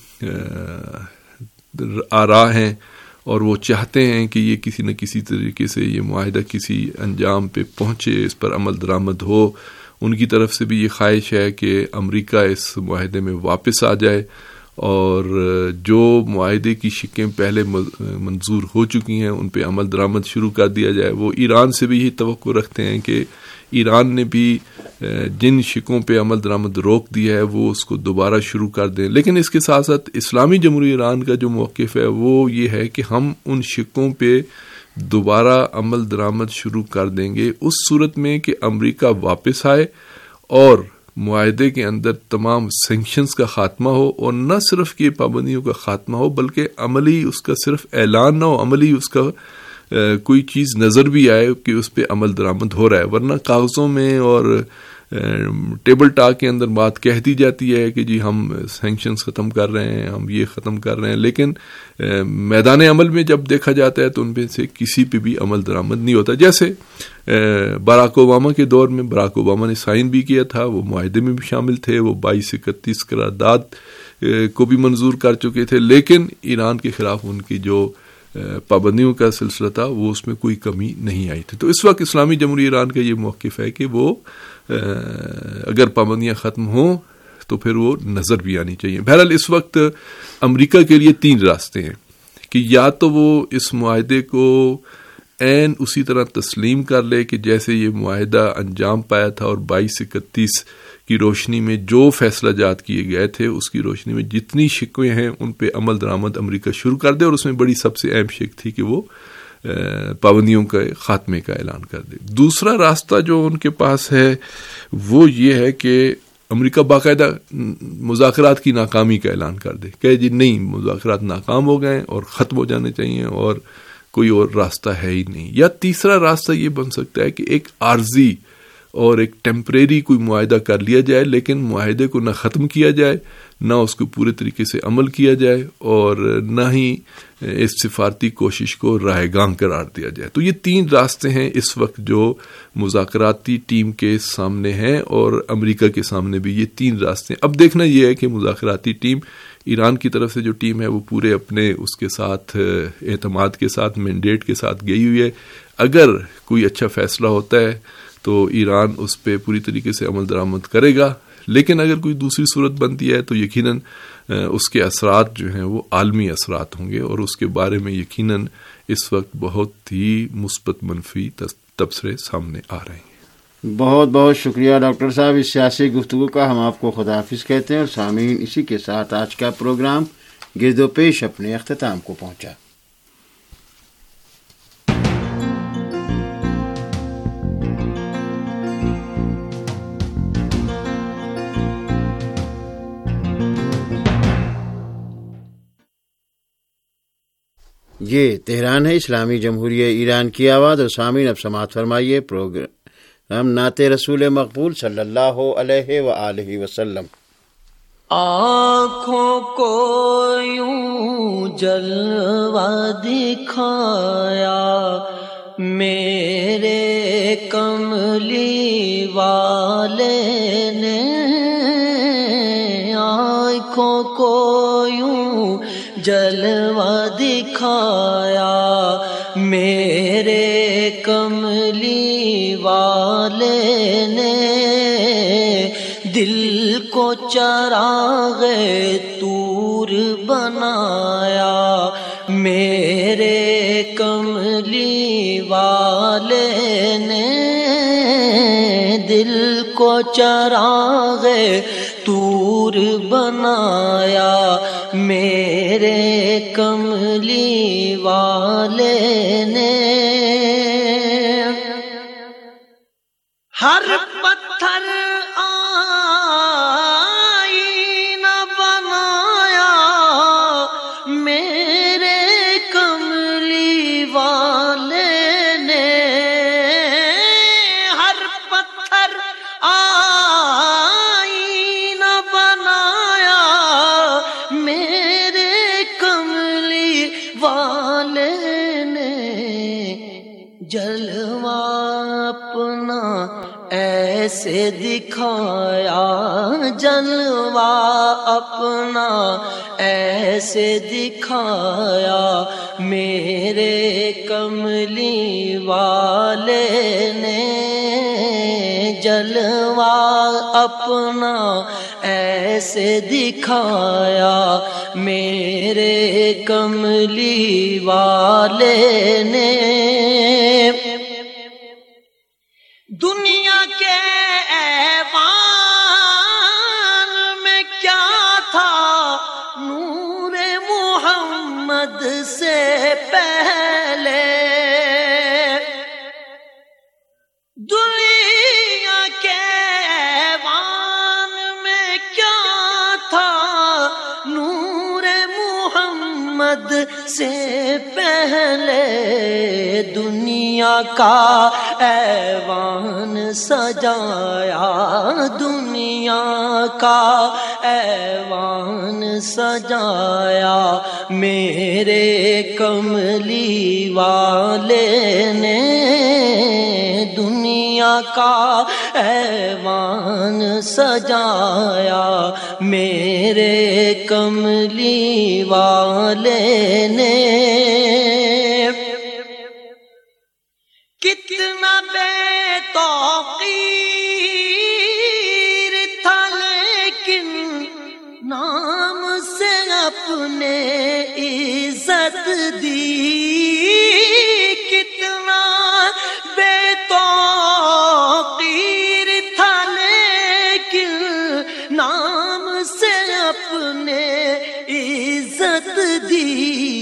آراء ہیں، اور وہ چاہتے ہیں کہ یہ کسی نہ کسی طریقے سے یہ معاہدہ کسی انجام پہ پہنچے، اس پر عمل درآمد ہو. ان کی طرف سے بھی یہ خواہش ہے کہ امریکہ اس معاہدے میں واپس آ جائے، اور جو معاہدے کی شکیں پہلے منظور ہو چکی ہیں ان پہ عمل درآمد شروع کر دیا جائے. وہ ایران سے بھی یہی توقع رکھتے ہیں کہ ایران نے بھی جن شکوں پہ عمل درآمد روک دیا ہے وہ اس کو دوبارہ شروع کر دیں. لیکن اس کے ساتھ ساتھ اسلامی جمہوریہ ایران کا جو موقف ہے وہ یہ ہے کہ ہم ان شکوں پہ دوبارہ عمل درآمد شروع کر دیں گے اس صورت میں کہ امریکہ واپس آئے اور معاہدے کے اندر تمام سینکشنز کا خاتمہ ہو، اور نہ صرف کہ پابندیوں کا خاتمہ ہو بلکہ عملی اس کا صرف اعلان نہ ہو، عملی اس کا کوئی چیز نظر بھی آئے کہ اس پہ عمل درآمد ہو رہا ہے. ورنہ کاغذوں میں اور ٹیبل ٹاک کے اندر بات کہہ دی جاتی ہے کہ جی ہم سینکشنز ختم کر رہے ہیں، ہم یہ ختم کر رہے ہیں، لیکن میدان عمل میں جب دیکھا جاتا ہے تو ان میں سے کسی پہ بھی عمل درآمد نہیں ہوتا. جیسے باراک اوباما کے دور میں باراک اوباما نے سائن بھی کیا تھا، وہ معاہدے میں بھی شامل تھے، وہ 2231 قرارداد کو بھی منظور کر چکے تھے، لیکن ایران کے خلاف ان کی جو پابندیوں کا سلسلہ تھا وہ اس میں کوئی کمی نہیں آئی تھی. تو اس وقت اسلامی جمہوریہ ایران کا یہ موقف ہے کہ وہ اگر پابندیاں ختم ہوں تو پھر وہ نظر بھی آنی چاہیے. بہرحال اس وقت امریکہ کے لیے 3 راستے ہیں کہ یا تو وہ اس معاہدے کو عین اسی طرح تسلیم کر لے کہ جیسے یہ معاہدہ انجام پایا تھا، اور 2231 کی روشنی میں جو فیصلہ جات کیے گئے تھے اس کی روشنی میں جتنی شکویں ہیں ان پہ عمل درآمد امریکہ شروع کر دے، اور اس میں بڑی سب سے اہم شک تھی کہ وہ پابندیوں کے خاتمے کا اعلان کر دے. دوسرا راستہ جو ان کے پاس ہے وہ یہ ہے کہ امریکہ باقاعدہ مذاکرات کی ناکامی کا اعلان کر دے کہ جی نہیں، مذاکرات ناکام ہو گئے اور ختم ہو جانے چاہیے اور کوئی اور راستہ ہے ہی نہیں. یا تیسرا راستہ یہ بن سکتا ہے کہ ایک عارضی اور ایک ٹیمپریری کوئی معاہدہ کر لیا جائے، لیکن معاہدے کو نہ ختم کیا جائے، نہ اس کو پورے طریقے سے عمل کیا جائے، اور نہ ہی اس سفارتی کوشش کو رائے گاں قرار دیا جائے. تو یہ 3 راستے ہیں اس وقت جو مذاکراتی ٹیم کے سامنے ہیں، اور امریکہ کے سامنے بھی یہ 3 راستے ہیں. اب دیکھنا یہ ہے کہ مذاکراتی ٹیم ایران کی طرف سے جو ٹیم ہے وہ پورے اپنے اس کے ساتھ اعتماد کے ساتھ، مینڈیٹ کے ساتھ گئی ہوئی ہے. اگر کوئی اچھا فیصلہ ہوتا ہے تو ایران اس پہ پوری طریقے سے عمل درآمد کرے گا، لیکن اگر کوئی دوسری صورت بنتی ہے تو یقیناً اس کے اثرات جو ہیں وہ عالمی اثرات ہوں گے، اور اس کے بارے میں یقیناً اس وقت بہت ہی مثبت منفی تبصرے سامنے آ رہے ہیں. بہت بہت شکریہ ڈاکٹر صاحب اس سیاسی گفتگو کا. ہم آپ کو خدا حافظ کہتے ہیں، اور سامعین اسی کے ساتھ آج کا پروگرام گرد و پیش اپنے اختتام کو پہنچا. یہ تہران ہے، اسلامی جمہوریہ ایران کی آواز. اور سامعین اب سماعت فرمائیے پروگرام نعت رسول مقبول صلی اللہ علیہ وآلہ وسلم. آنکھوں کو یوں جلوہ دکھایا میرے کملی والے نے، آنکھوں کو یوں جلوہ دکھایا میرے کملی والے نے، دل کو چراغ طور بنایا میرے کملی والے نے، دل کو چراغ طور بنایا میرے کملی والے نے. ہر پتھر آئینہ بنایا میرے کملی والے نے، ہر پتھر آئینہ بنایا میرے کملی والے نے، جلوہ اپنا ایسے دکھایا، جلوہ اپنا ایسے دکھایا میرے کملی والے نے، جلوہ اپنا ایسے دکھایا میرے کملی والے نے. دنیا کے ایوان میں کیا تھا نور محمد سے پہلے، دنیا کے ایوان میں کیا تھا نور محمد محمد سے پہلے دنیا کا ایوان سجایا، دنیا کا ایوان سجایا، میرے کملی والے نے دنیا کا ایوان سجایا، میرے کملی والے نے کتنا بے توقیر تھا لیکن نام سے اپنے عزت دی، کتنا بے توقیر تھا لیکن نام سے اپنے عزت دی،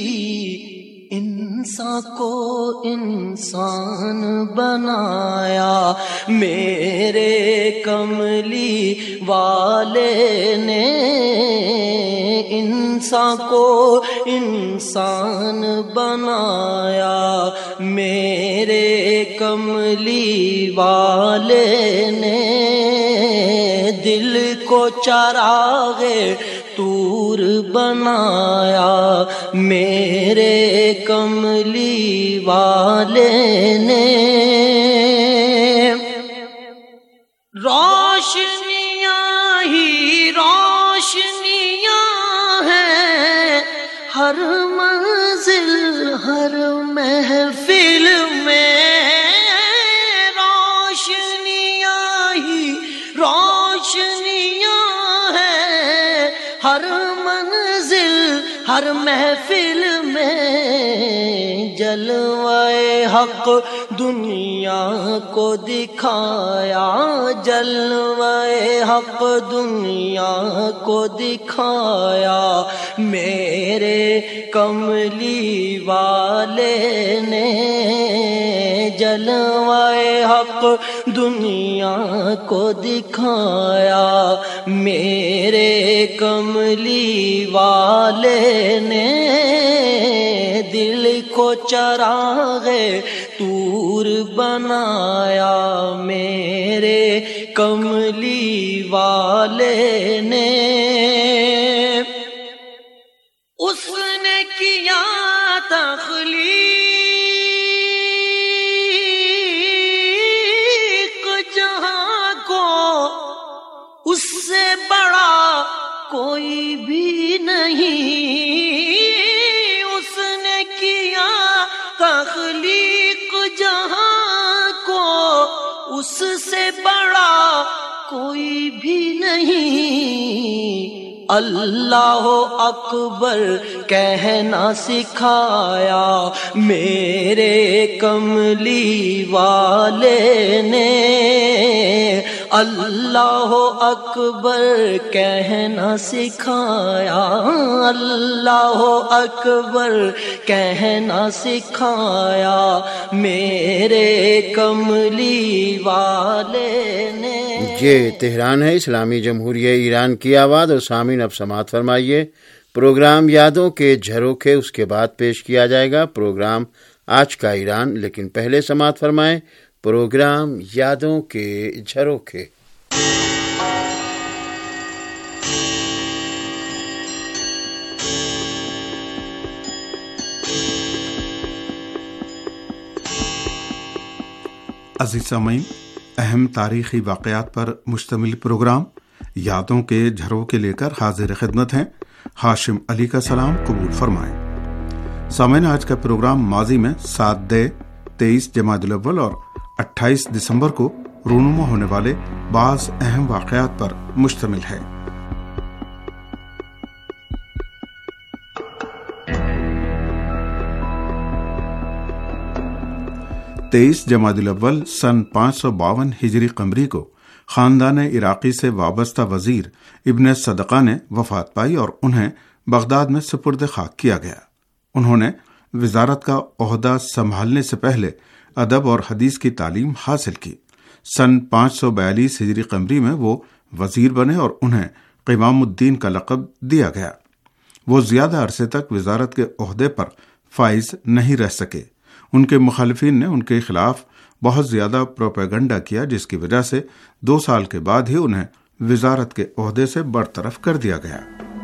انسان کو انسان بنایا، میرے کملی والے نے انسان کو انسان بنایا، میرے کملی والے نے دل کو چراغ طور بنایا، میرے کملی والے نے روشنیاں ہی روشنیاں ہیں، ہر منزل ہر محفل میں روشنیاں ہی روشنیاں ہیں، ہر منزل ہر محفل میں جلوہ حق دنیا کو دکھایا، جلوہ حق دنیا کو دکھایا، میرے کملی والے نے جلوہ حق دنیا کو دکھایا، میرے کملی والے نے دل کو چراغ طور بنایا، میرے کملی والے نے اس نے کیا تخلیق جہاں کو، اس سے بڑا کوئی بھی نہیں، اس نے کیا تخلیق جہاں کو، اس سے بڑا کوئی بھی نہیں، اللہ اکبر کہنا سکھایا، میرے کملی والے نے اللہ اکبر کہنا سکھایا، اللہ اکبر کہنا سکھایا، میرے کملی والے نے۔ یہ تہران ہے، اسلامی جمہوریہ ایران کی آواز، اور سامعین اب سماعت فرمائیے پروگرام یادوں کے جھروکے، اس کے بعد پیش کیا جائے گا پروگرام آج کا ایران، لیکن پہلے سماعت فرمائیں پروگرام یادوں کے جھروکے۔ عزیز سامعین، اہم تاریخی واقعات پر مشتمل پروگرام یادوں کے جھروکے لے کر حاضر خدمت ہیں۔ ہاشم علی کا سلام قبول فرمائیں۔ سامعین، آج کا پروگرام ماضی میں 7 دے 23 جمادی الاول اور 28 دسمبر کو رونما ہونے والے بعض اہم واقعات پر مشتمل ہے۔ 23 جمادی الاول سن 552 ہجری قمری کو خاندان عراقی سے وابستہ وزیر ابن صدقہ نے وفات پائی اور انہیں بغداد میں سپرد خاک کیا گیا۔ انہوں نے وزارت کا عہدہ سنبھالنے سے پہلے ادب اور حدیث کی تعلیم حاصل کی۔ سن 542 ہجری قمری میں وہ وزیر بنے اور انہیں قوام الدین کا لقب دیا گیا۔ وہ زیادہ عرصے تک وزارت کے عہدے پر فائز نہیں رہ سکے۔ ان کے مخالفین نے ان کے خلاف بہت زیادہ پروپیگنڈا کیا، جس کی وجہ سے 2 سال کے بعد ہی انہیں وزارت کے عہدے سے برطرف کر دیا گیا۔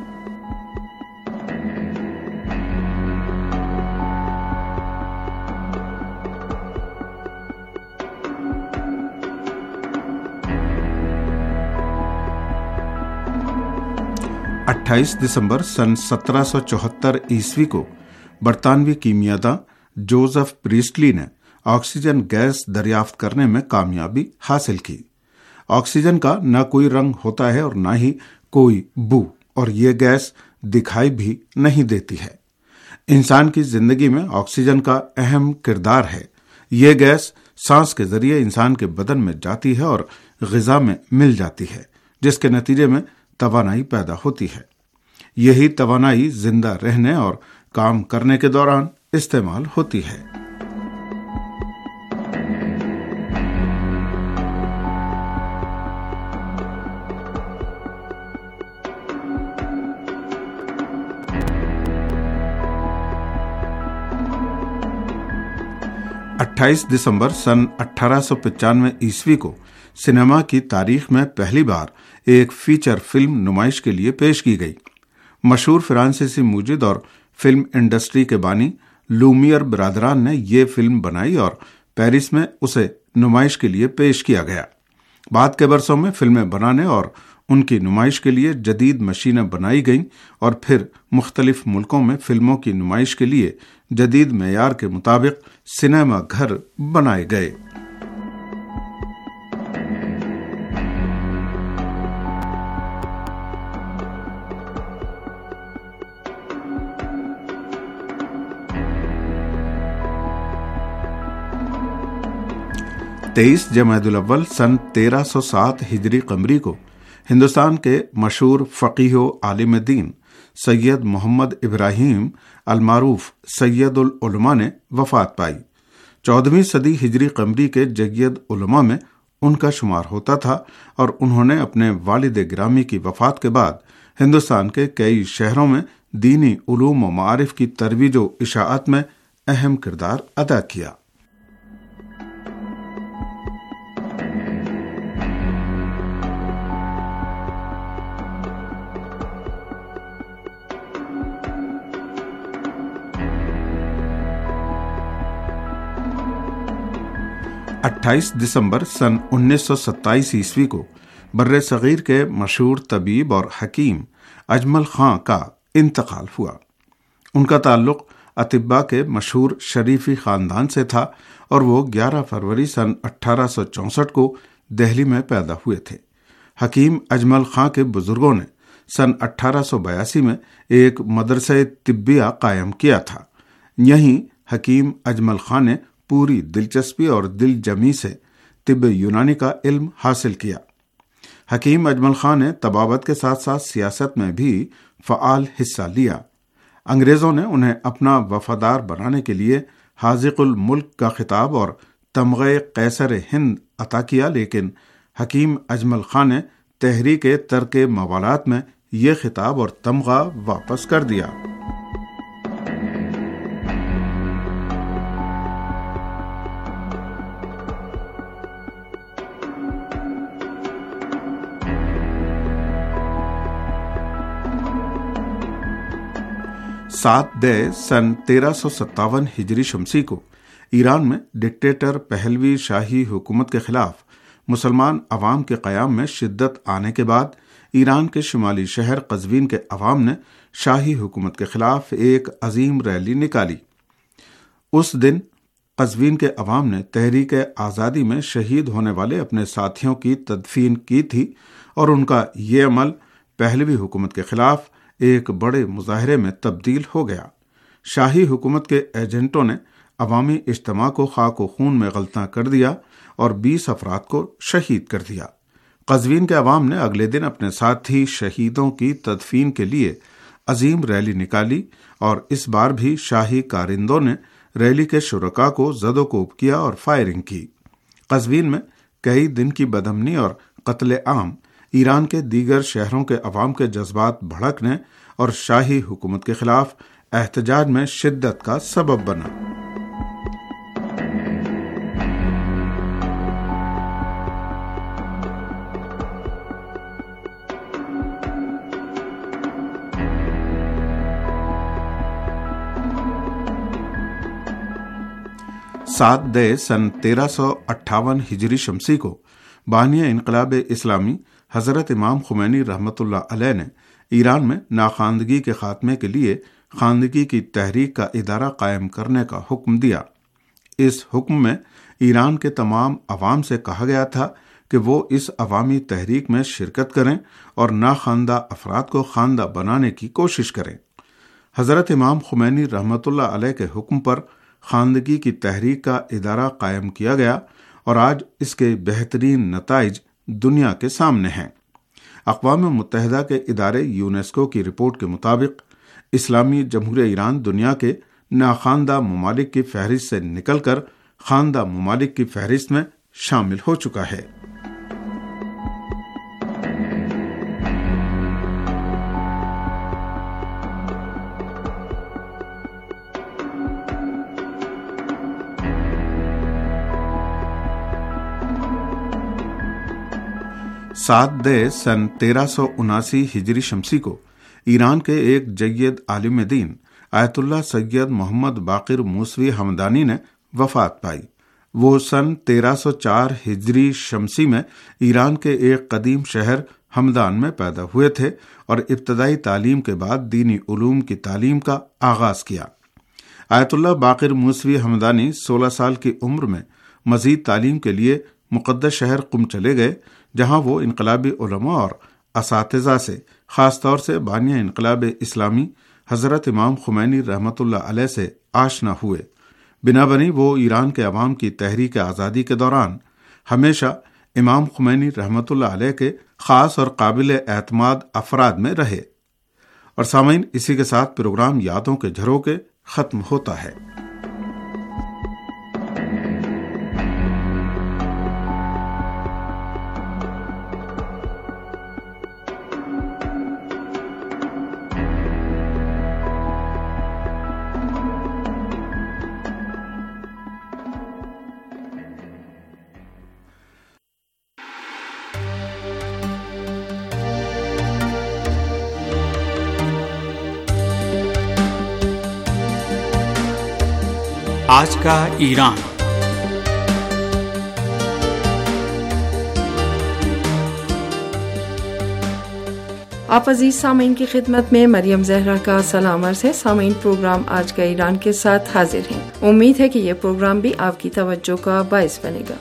دسمبر سن 1774 عیسوی کو برطانوی کیمیاءداں جوزف پریسٹلی نے آکسیجن گیس دریافت کرنے میں کامیابی حاصل کی۔ آکسیجن کا نہ کوئی رنگ ہوتا ہے اور نہ ہی کوئی بو، اور یہ گیس دکھائی بھی نہیں دیتی ہے۔ انسان کی زندگی میں آکسیجن کا اہم کردار ہے۔ یہ گیس سانس کے ذریعے انسان کے بدن میں جاتی ہے اور غذا میں مل جاتی ہے، جس کے نتیجے میں توانائی پیدا ہوتی ہے۔ یہی توانائی زندہ رہنے اور کام کرنے کے دوران استعمال ہوتی ہے۔ دسمبر سن 1895 عیسوی کو سنیما کی تاریخ میں پہلی بار ایک فیچر فلم نمائش کے لیے پیش کی گئی۔ مشہور فرانسیسی موجد اور فلم انڈسٹری کے بانی لومیئر برادران نے یہ فلم بنائی اور پیرس میں اسے نمائش کے لیے پیش کیا گیا۔ بعد کے برسوں میں فلمیں بنانے اور ان کی نمائش کے لیے جدید مشینیں بنائی گئیں اور پھر مختلف ملکوں میں فلموں کی نمائش کے لیے جدید معیار کے مطابق سنیما گھر بنائے گئے۔ جمادی الاول سن 1307 ہجری قمری کو ہندوستان کے مشہور فقیہ و عالم دین سید محمد ابراہیم المعروف سید العلماء نے وفات پائی۔ 14ویں صدی ہجری قمری کے جید علماء میں ان کا شمار ہوتا تھا اور انہوں نے اپنے والد گرامی کی وفات کے بعد ہندوستان کے کئی شہروں میں دینی علوم و معارف کی ترویج و اشاعت میں اہم کردار ادا کیا۔ دسمبر سن 1927 عیسوی کو بر صغیر کے مشہور طبیب اور حکیم اجمل خان کا انتقال ہوا۔ ان کا تعلق اطباء کے مشہور شریفی خاندان سے تھا اور وہ 11 فروری سن 1864 کو دہلی میں پیدا ہوئے تھے۔ حکیم اجمل خان کے بزرگوں نے سن 1882 میں ایک مدرسہ طبیہ قائم کیا تھا۔ یہیں حکیم اجمل خان نے پوری دلچسپی اور دل جمی سے طب یونانی کا علم حاصل کیا۔ حکیم اجمل خان نے طبابت کے ساتھ ساتھ سیاست میں بھی فعال حصہ لیا۔ انگریزوں نے انہیں اپنا وفادار بنانے کے لیے حاذق الملک کا خطاب اور تمغہ قیصر ہند عطا کیا، لیکن حکیم اجمل خان نے تحریک ترک موالات میں یہ خطاب اور تمغہ واپس کر دیا۔ سن 1357 ہجری شمسی کو ایران میں ڈکٹیٹر پہلوی شاہی حکومت کے خلاف مسلمان عوام کے قیام میں شدت آنے کے بعد ایران کے شمالی شہر قزوین کے عوام نے شاہی حکومت کے خلاف ایک عظیم ریلی نکالی۔ اس دن قزوین کے عوام نے تحریک آزادی میں شہید ہونے والے اپنے ساتھیوں کی تدفین کی تھی اور ان کا یہ عمل پہلوی حکومت کے خلاف ایک بڑے مظاہرے میں تبدیل ہو گیا۔ شاہی حکومت کے ایجنٹوں نے عوامی اجتماع کو خاک و خون میں غلطاں کر دیا اور 20 افراد کو شہید کر دیا۔ قزوین کے عوام نے اگلے دن اپنے ساتھی شہیدوں کی تدفین کے لیے عظیم ریلی نکالی اور اس بار بھی شاہی کارندوں نے ریلی کے شرکاء کو زد و کوب کیا اور فائرنگ کی۔ قزوین میں کئی دن کی بدامنی اور قتل عام ایران کے دیگر شہروں کے عوام کے جذبات بھڑکنے اور شاہی حکومت کے خلاف احتجاج میں شدت کا سبب بنا۔ سات دے سن 1358 ہجری شمسی کو بانی انقلاب اسلامی حضرت امام خمینی رحمۃ اللہ علیہ نے ایران میں ناخواندگی کے خاتمے کے لیے خواندگی کی تحریک کا ادارہ قائم کرنے کا حکم دیا۔ اس حکم میں ایران کے تمام عوام سے کہا گیا تھا کہ وہ اس عوامی تحریک میں شرکت کریں اور ناخواندہ افراد کو خواندہ بنانے کی کوشش کریں۔ حضرت امام خمینی رحمۃ اللہ علیہ کے حکم پر خواندگی کی تحریک کا ادارہ قائم کیا گیا اور آج اس کے بہترین نتائج دنیا کے سامنے ہیں۔ اقوام متحدہ کے ادارے یونیسکو کی رپورٹ کے مطابق اسلامی جمہوریہ ایران دنیا کے ناخواندہ ممالک کی فہرست سے نکل کر خواندہ ممالک کی فہرست میں شامل ہو چکا ہے۔ سات دے سن 1379 ہجری شمسی کو ایران کے ایک جید عالم دین آیت اللہ سید محمد باقر موسوی ہمدانی نے وفات پائی۔ وہ سن 1304 ہجری شمسی میں ایران کے ایک قدیم شہر ہمدان میں پیدا ہوئے تھے اور ابتدائی تعلیم کے بعد دینی علوم کی تعلیم کا آغاز کیا۔ آیت اللہ باقر موسوی ہمدانی 16 سال کی عمر میں مزید تعلیم کے لیے مقدس شہر قم چلے گئے، جہاں وہ انقلابی علماء اور اساتذہ سے، خاص طور سے بانی انقلاب اسلامی حضرت امام خمینی رحمۃ اللہ علیہ سے آشنا ہوئے۔ بنابراین وہ ایران کے عوام کی تحریک آزادی کے دوران ہمیشہ امام خمینی رحمۃ اللہ علیہ کے خاص اور قابل اعتماد افراد میں رہے۔ اور سامعین، اسی کے ساتھ پروگرام یادوں کے جھروکے ختم ہوتا ہے۔ آج کا ایران۔ آپ عزیز سامعین کی خدمت میں مریم زہرا کا سلام عرض ہے۔ سامعین، پروگرام آج کا ایران کے ساتھ حاضر ہیں۔ امید ہے کہ یہ پروگرام بھی آپ کی توجہ کا باعث بنے گا۔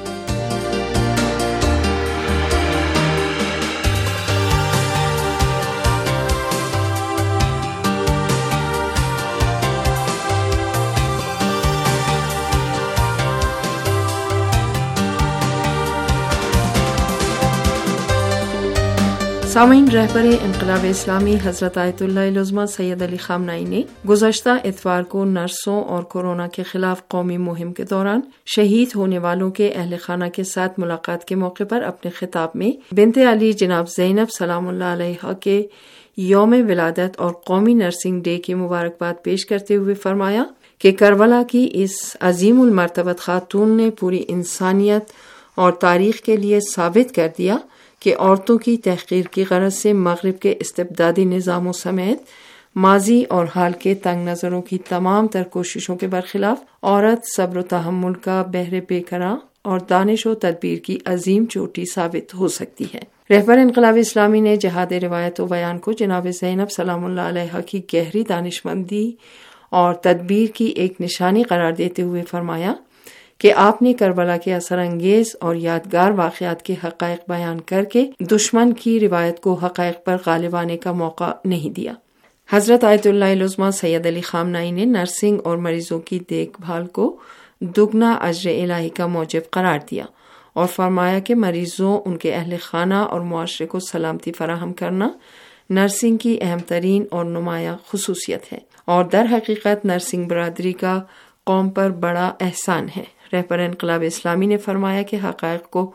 سامعین، رہبر انقلاب اسلامی حضرت آیت اللہ العظمہ سید علی خامنہئی نے گزشتہ اتوار کو نرسوں اور کورونا کے خلاف قومی مہم کے دوران شہید ہونے والوں کے اہل خانہ کے ساتھ ملاقات کے موقع پر اپنے خطاب میں بنت علی جناب زینب سلام اللہ علیہا کے یوم ولادت اور قومی نرسنگ ڈے کی مبارکباد پیش کرتے ہوئے فرمایا کہ کربلا کی اس عظیم المرتبت خاتون نے پوری انسانیت اور تاریخ کے لیے ثابت کر دیا کہ عورتوں کی تحقیر کی غرض سے مغرب کے استبدادی نظاموں سمیت ماضی اور حال کے تنگ نظروں کی تمام تر کوششوں کے برخلاف عورت صبر و تحمل کا بحر بے کرا اور دانش و تدبیر کی عظیم چوٹی ثابت ہو سکتی ہے۔ رہبر انقلاب اسلامی نے جہاد روایت و بیان کو جناب زینب سلام اللہ علیہا کی گہری دانشمندی اور تدبیر کی ایک نشانی قرار دیتے ہوئے فرمایا کہ آپ نے کربلا کے اثر انگیز اور یادگار واقعات کے حقائق بیان کر کے دشمن کی روایت کو حقائق پر غالب آنے کا موقع نہیں دیا۔ حضرت آیت اللہ العظمہ سید علی خامنہئی نے نرسنگ اور مریضوں کی دیکھ بھال کو دگنا اجر الہی کا موجب قرار دیا اور فرمایا کہ مریضوں، ان کے اہل خانہ اور معاشرے کو سلامتی فراہم کرنا نرسنگ کی اہم ترین اور نمایاں خصوصیت ہے اور در حقیقت نرسنگ برادری کا قوم پر بڑا احسان ہے۔ رہبر انقلاب اسلامی نے فرمایا کہ حقائق کو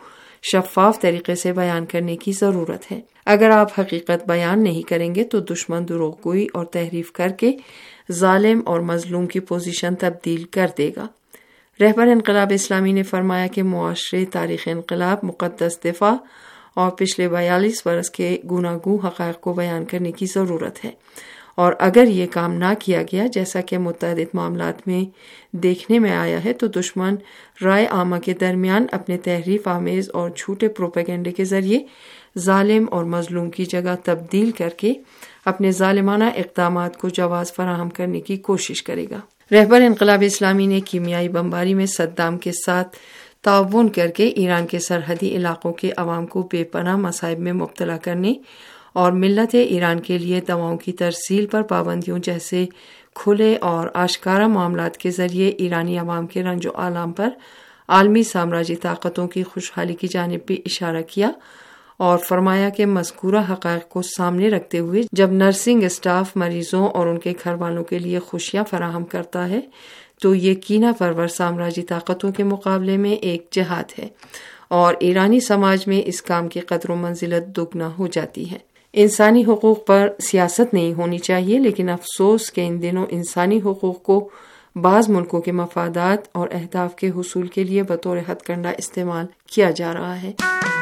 شفاف طریقے سے بیان کرنے کی ضرورت ہے۔ اگر آپ حقیقت بیان نہیں کریں گے تو دشمن دروغ گوئی اور تحریف کر کے ظالم اور مظلوم کی پوزیشن تبدیل کر دے گا۔ رہبر انقلاب اسلامی نے فرمایا کہ معاشرے تاریخ انقلاب مقدس دفاع اور پچھلے 42 برس کے گوناگوں حقائق کو بیان کرنے کی ضرورت ہے، اور اگر یہ کام نہ کیا گیا جیسا کہ متعدد معاملات میں دیکھنے میں آیا ہے تو دشمن رائے عامہ کے درمیان اپنے تحریف آمیز اور جھوٹے پروپیگنڈے کے ذریعے ظالم اور مظلوم کی جگہ تبدیل کر کے اپنے ظالمانہ اقدامات کو جواز فراہم کرنے کی کوشش کرے گا۔ رہبر انقلاب اسلامی نے کیمیائی بمباری میں صدام کے ساتھ تعاون کر کے ایران کے سرحدی علاقوں کے عوام کو بے پناہ مصائب میں مبتلا کرنے اور ملت ایران کے لیے دواؤں کی ترسیل پر پابندیوں جیسے کھلے اور آشکارا معاملات کے ذریعے ایرانی عوام کے رنج و آلام پر عالمی سامراجی طاقتوں کی خوشحالی کی جانب بھی اشارہ کیا، اور فرمایا کہ مذکورہ حقائق کو سامنے رکھتے ہوئے جب نرسنگ اسٹاف مریضوں اور ان کے گھر والوں کے لیے خوشیاں فراہم کرتا ہے تو یہ کینہ پرور سامراجی طاقتوں کے مقابلے میں ایک جہاد ہے، اور ایرانی سماج میں اس کام کی قدر و منزلت دگنا ہو جاتی ہے۔ انسانی حقوق پر سیاست نہیں ہونی چاہیے، لیکن افسوس کہ ان دنوں انسانی حقوق کو بعض ملکوں کے مفادات اور اہداف کے حصول کے لیے بطور ہتھ کنڈا استعمال کیا جا رہا ہے۔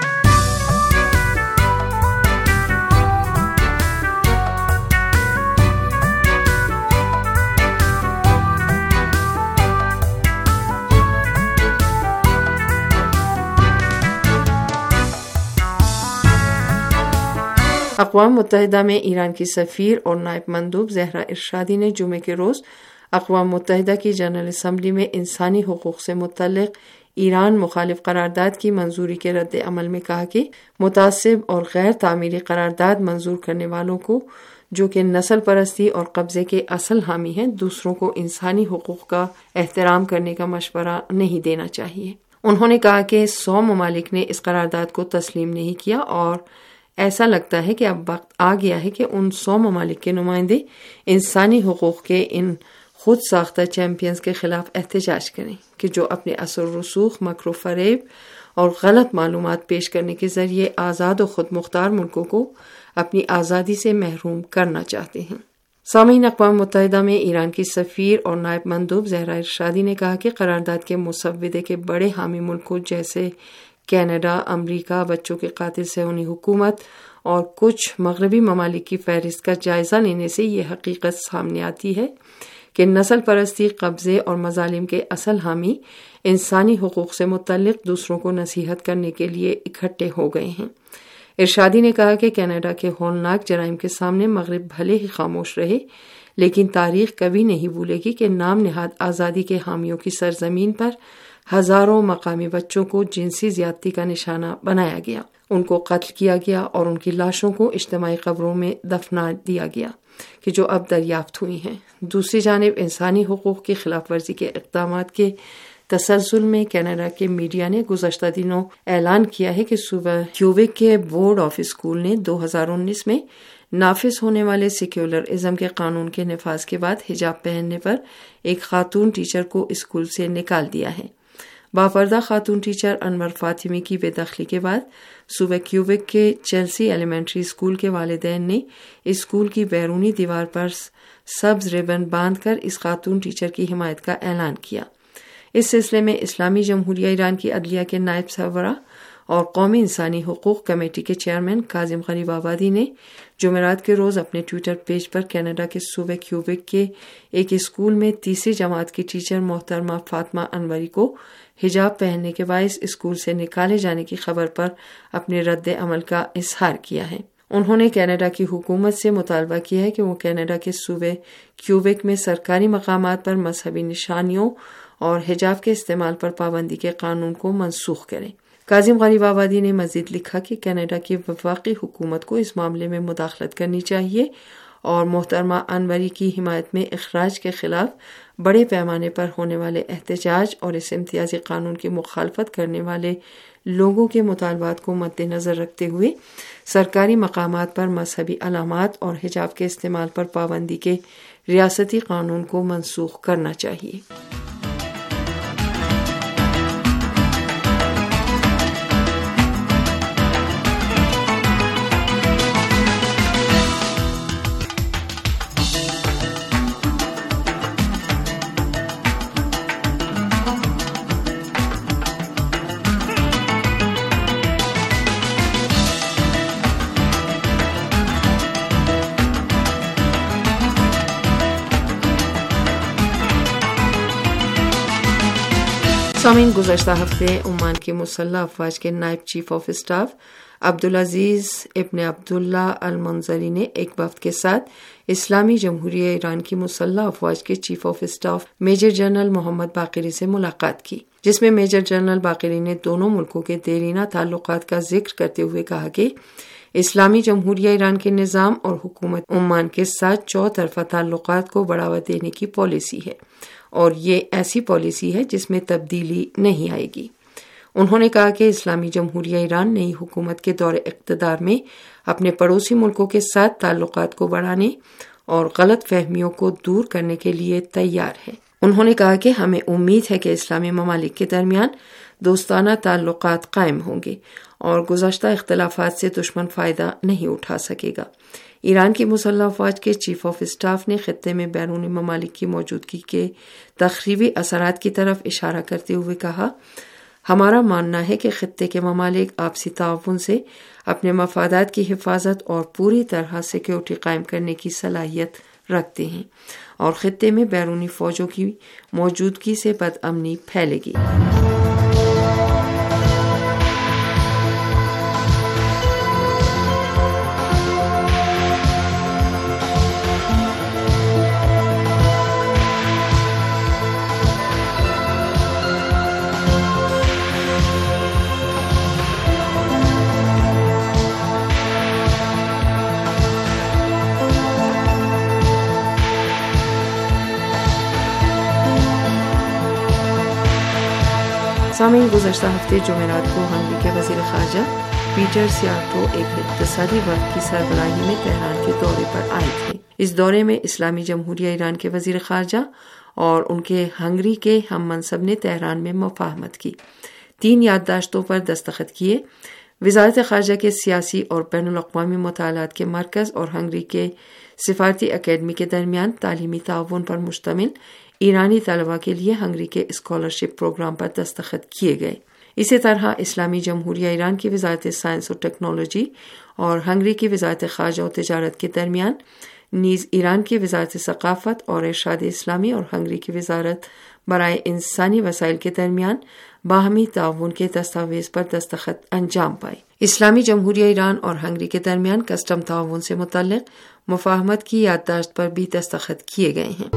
اقوام متحدہ میں ایران کی سفیر اور نائب مندوب زہرا ارشادی نے جمعے کے روز اقوام متحدہ کی جنرل اسمبلی میں انسانی حقوق سے متعلق ایران مخالف قرارداد کی منظوری کے رد عمل میں کہا کہ متعصب اور غیر تعمیری قرارداد منظور کرنے والوں کو، جو کہ نسل پرستی اور قبضے کے اصل حامی ہیں، دوسروں کو انسانی حقوق کا احترام کرنے کا مشورہ نہیں دینا چاہیے۔ انہوں نے کہا کہ 100 ممالک نے اس قرارداد کو تسلیم نہیں کیا، اور ایسا لگتا ہے کہ اب وقت آ گیا ہے کہ ان 100 ممالک کے نمائندے انسانی حقوق کے ان خود ساختہ چیمپئنز کے خلاف احتجاج کریں کہ جو اپنے اثر و رسوخ، مکر و فریب اور غلط معلومات پیش کرنے کے ذریعے آزاد و خود مختار ملکوں کو اپنی آزادی سے محروم کرنا چاہتے ہیں۔ سامعین، اقوام متحدہ میں ایران کی سفیر اور نائب مندوب زہرا ارشادی نے کہا کہ قرارداد کے مسودے کے بڑے حامی ملکوں جیسے کینیڈا، امریکہ، بچوں کے قاتل صہیونی حکومت اور کچھ مغربی ممالک کی فہرست کا جائزہ لینے سے یہ حقیقت سامنے آتی ہے کہ نسل پرستی، قبضے اور مظالم کے اصل حامی انسانی حقوق سے متعلق دوسروں کو نصیحت کرنے کے لیے اکٹھے ہو گئے ہیں۔ ارشادی نے کہا کہ کینیڈا کے ہولناک جرائم کے سامنے مغرب بھلے ہی خاموش رہے، لیکن تاریخ کبھی نہیں بھولے گی کہ نام نہاد آزادی کے حامیوں کی سرزمین پر ہزاروں مقامی بچوں کو جنسی زیادتی کا نشانہ بنایا گیا، ان کو قتل کیا گیا اور ان کی لاشوں کو اجتماعی قبروں میں دفنا دیا گیا کہ جو اب دریافت ہوئی ہیں۔ دوسری جانب انسانی حقوق کی خلاف ورزی کے اقدامات کے تسلسل میں کینیڈا کے میڈیا نے گزشتہ دنوں اعلان کیا ہے کہ صوبہ کیوبیک کے بورڈ آف اسکول نے 2019 میں نافذ ہونے والے سیکولرازم کے قانون کے نفاذ کے بعد حجاب پہننے پر ایک خاتون ٹیچر کو اسکول سے نکال دیا ہے۔ باپردہ خاتون ٹیچر انور فاطمی کی بے دخلی کے بعد صوبہ کیوبیک کے چیلسی ایلیمنٹری اسکول کے والدین نے اسکول کی بیرونی دیوار پر سبز ریبن باندھ کر اس خاتون ٹیچر کی حمایت کا اعلان کیا۔ اس سلسلے میں اسلامی جمہوریہ ایران کی عدلیہ کے نائب سربراہ اور قومی انسانی حقوق کمیٹی کے چیئرمین کاظم غریب آبادی نے جمعرات کے روز اپنے ٹویٹر پیج پر کینیڈا کے صوبہ کیوبیک کے ایک اسکول میں تیسری جماعت کی ٹیچر محترمہ فاطمہ انوری کو حجاب پہننے کے باعث اسکول سے نکالے جانے کی خبر پر اپنے رد عمل کا اظہار کیا ہے۔ انہوں نے کینیڈا کی حکومت سے مطالبہ کیا ہے کہ وہ کینیڈا کے صوبے کیوبیک میں سرکاری مقامات پر مذہبی نشانیوں اور حجاب کے استعمال پر پابندی کے قانون کو منسوخ کریں۔ کاظم غریب آبادی نے مزید لکھا کہ کینیڈا کی وفاقی حکومت کو اس معاملے میں مداخلت کرنی چاہیے اور محترمہ انوری کی حمایت میں اخراج کے خلاف بڑے پیمانے پر ہونے والے احتجاج اور اس امتیازی قانون کی مخالفت کرنے والے لوگوں کے مطالبات کو مد نظر رکھتے ہوئے سرکاری مقامات پر مذہبی علامات اور حجاب کے استعمال پر پابندی کے ریاستی قانون کو منسوخ کرنا چاہیے۔ سامعین، گزشتہ ہفتے عمان کے مسلح افواج کے نائب چیف آف اسٹاف عبدالعزیز ابن عبداللہ المنظری نے ایک وفد کے ساتھ اسلامی جمہوریہ ایران کی مسلح افواج کے chief of staff major general محمد باقری سے ملاقات کی، جس میں میجر جنرل باقری نے دونوں ملکوں کے دیرینہ تعلقات کا ذکر کرتے ہوئے کہا کہ اسلامی جمہوریہ ایران کے نظام اور حکومت عمان کے ساتھ چوطرفہ تعلقات کو بڑھاوا دینے کی پالیسی ہے اور یہ ایسی پالیسی ہے جس میں تبدیلی نہیں آئے گی۔ انہوں نے کہا کہ اسلامی جمہوریہ ایران نئی حکومت کے دور اقتدار میں اپنے پڑوسی ملکوں کے ساتھ تعلقات کو بڑھانے اور غلط فہمیوں کو دور کرنے کے لیے تیار ہے۔ انہوں نے کہا کہ ہمیں امید ہے کہ اسلامی ممالک کے درمیان دوستانہ تعلقات قائم ہوں گے اور گزشتہ اختلافات سے دشمن فائدہ نہیں اٹھا سکے گا۔ ایران کی مسلح افواج کے چیف آف اسٹاف نے خطے میں بیرونی ممالک کی موجودگی کے تخریبی اثرات کی طرف اشارہ کرتے ہوئے کہا، ہمارا ماننا ہے کہ خطے کے ممالک آپسی تعاون سے اپنے مفادات کی حفاظت اور پوری طرح سیکیورٹی قائم کرنے کی صلاحیت رکھتے ہیں اور خطے میں بیرونی فوجوں کی موجودگی سے بدامنی پھیلے گی۔ سامعین، گزشتہ ہفتے جمعرات کو ہنگری کے وزیر خارجہ پیٹر سیارٹو ایک اقتصادی وفد کی سربراہی میں تہران کے دورے پر آئے تھے۔ اس دورے میں اسلامی جمہوریہ ایران کے وزیر خارجہ اور ان کے ہنگری کے ہم منصب نے تہران میں مفاہمت کی، 3 یادداشتوں پر دستخط کیے۔ وزارت خارجہ کے سیاسی اور بین الاقوامی مطالعات کے مرکز اور ہنگری کے سفارتی اکیڈمی کے درمیان تعلیمی تعاون پر مشتمل ایرانی طلباء کے لیے ہنگری کے اسکالرشپ پروگرام پر دستخط کیے گئے۔ اسی طرح اسلامی جمہوریہ ایران کی وزارت سائنس و ٹیکنالوجی اور ہنگری کی وزارت خارجہ و تجارت کے درمیان نیز ایران کی وزارت ثقافت اور ارشاد اسلامی اور ہنگری کی وزارت برائے انسانی وسائل کے درمیان باہمی تعاون کے دستاویز پر دستخط انجام پائے۔ اسلامی جمہوریہ ایران اور ہنگری کے درمیان کسٹم تعاون سے متعلق مفاہمت کی یادداشت پر بھی دستخط کیے گئے ہیں۔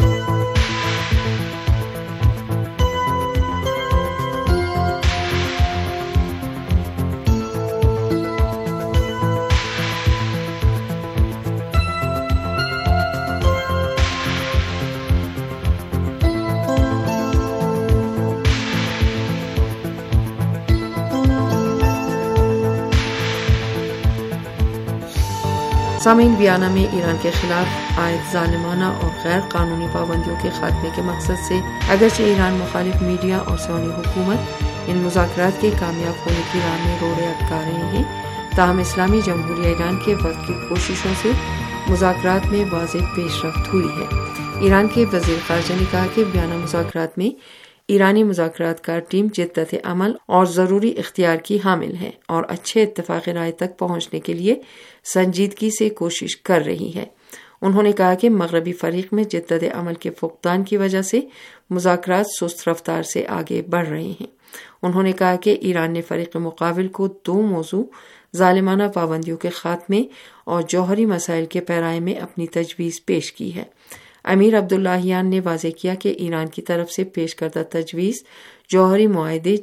سامعین، ویانا میں ایران کے خلاف عائد ظالمانہ اور غیر قانونی پابندیوں کے خاتمے کے مقصد سے اگرچہ ایران مخالف میڈیا اور صہیونی حکومت ان مذاکرات کے کامیاب ہونے کی راہ میں روڑے اٹکا رہے ہیں، تاہم اسلامی جمہوریہ ایران کے وفد کی کوششوں سے مذاکرات میں واضح پیش رفت ہوئی ہے۔ ایران کے وزیر خارجہ نے کہا کہ ویانا مذاکرات میں ایرانی مذاکرات کار ٹیم جدت عمل اور ضروری اختیار کی حامل ہے اور اچھے اتفاق رائے تک پہنچنے کے لیے سنجیدگی سے کوشش کر رہی ہے۔ انہوں نے کہا کہ مغربی فریق میں جدت عمل کے فقدان کی وجہ سے مذاکرات سست رفتار سے آگے بڑھ رہے ہیں۔ انہوں نے کہا کہ ایران نے فریق مقابل کو 2 موضوع ظالمانہ پابندیوں کے خاتمے اور جوہری مسائل کے پیرائے میں اپنی تجویز پیش کی ہے۔ امیر عبداللہیان نے واضح کیا کہ ایران کی طرف سے پیش کردہ تجویز جوہری معاہدے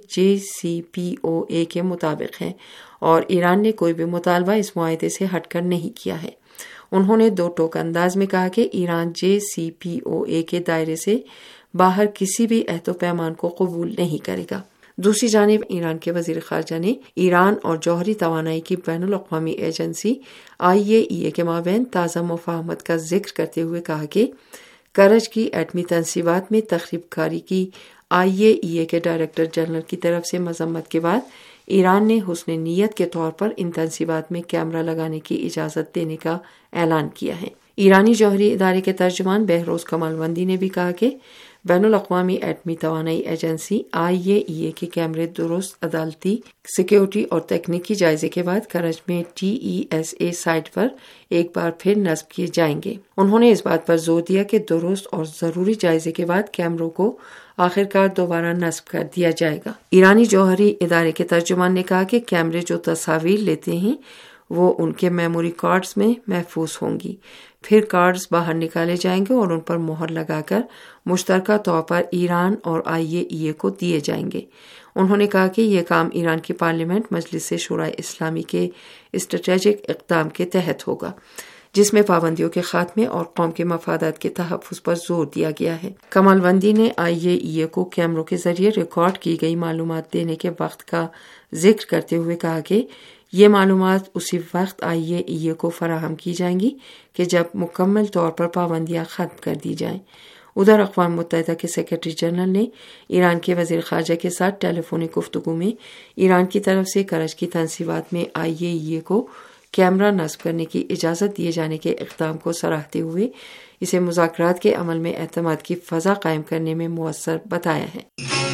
JCPOA کے مطابق ہے اور ایران نے کوئی بھی مطالبہ اس معاہدے سے ہٹ کر نہیں کیا ہے۔ انہوں نے 2 ٹوک انداز میں کہا کہ ایران JCPOA کے دائرے سے باہر کسی بھی عہد و پیمان کو قبول نہیں کرے گا۔ دوسری جانب ایران کے وزیر خارجہ نے ایران اور جوہری توانائی کی بین الاقوامی ایجنسی IAEA کے مابین تازہ مفاہمت کا ذکر کرتے ہوئے کہا کہ کرج کی ایٹمی تنصیبات میں تخریب کاری کی IAEA کے ڈائریکٹر جنرل کی طرف سے مذمت کے بعد ایران نے حسن نیت کے طور پر ان تنصیبات میں کیمرہ لگانے کی اجازت دینے کا اعلان کیا ہے۔ ایرانی جوہری ادارے کے ترجمان بہروز کمالوندی نے بھی کہا کہ بین الاقوامی ایٹمی توانائی ایجنسی IAEA کے کیمرے درست عدالتی سیکیورٹی اور تکنیکی جائزے کے بعد کرج میں TESA سائٹ پر ایک بار پھر نصب کیے جائیں گے۔ انہوں نے اس بات پر زور دیا کہ درست اور ضروری جائزے کے بعد کیمروں کو آخرکار دوبارہ نصب کر دیا جائے گا۔ ایرانی جوہری ادارے کے ترجمان نے کہا کہ کیمرے جو تصاویر لیتے ہیں وہ ان کے میموری کارڈز میں محفوظ ہوں گی، پھر کارڈز باہر نکالے جائیں گے اور ان پر مہر لگا کر مشترکہ طور پر ایران اور IAEA کو دیے جائیں گے۔ انہوں نے کہا کہ یہ کام ایران کی پارلیمنٹ مجلس شورائے اسلامی کے اسٹریٹجک اقدام کے تحت ہوگا، جس میں پابندیوں کے خاتمے اور قوم کے مفادات کے تحفظ پر زور دیا گیا ہے۔ کمال بندی نے IAEA کو کیمروں کے ذریعے ریکارڈ کی گئی معلومات دینے کے وقت کا ذکر کرتے ہوئے کہا کہ یہ معلومات اسی وقت IAEA کو فراہم کی جائیں گی کہ جب مکمل طور پر پابندیاں ختم کر دی جائیں۔ ادھر اقوام متحدہ کے سیکرٹری جنرل نے ایران کے وزیر خارجہ کے ساتھ ٹیلی فونک گفتگو میں ایران کی طرف سے کرج کی تنصیبات میں IAEA کو کیمرہ نصب کرنے کی اجازت دیے جانے کے اقدام کو سراہتے ہوئے اسے مذاکرات کے عمل میں اعتماد کی فضا قائم کرنے میں مؤثر بتایا ہے۔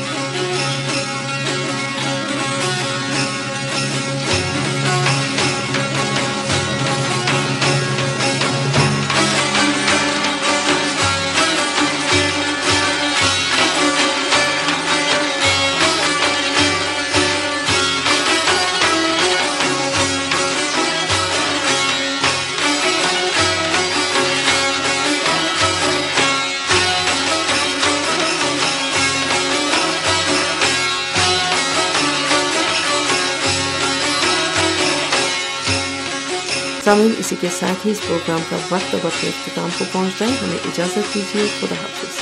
سامعین، اسی کے ساتھ ہی اس پروگرام کا وقت اب اپنے اختتام کو پہنچتا ہے۔ ہمیں اجازت دیجیے، خدا حافظ۔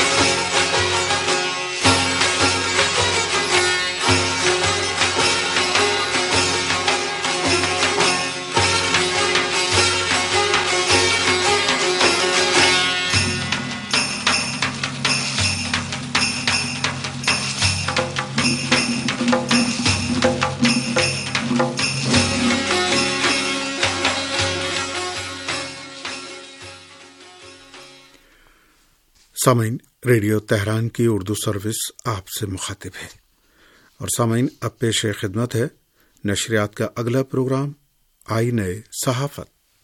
سامعین، ریڈیو تہران کی اردو سروس آپ سے مخاطب ہے، اور سامعین اب پیش خدمت ہے نشریات کا اگلا پروگرام آئینہ صحافت۔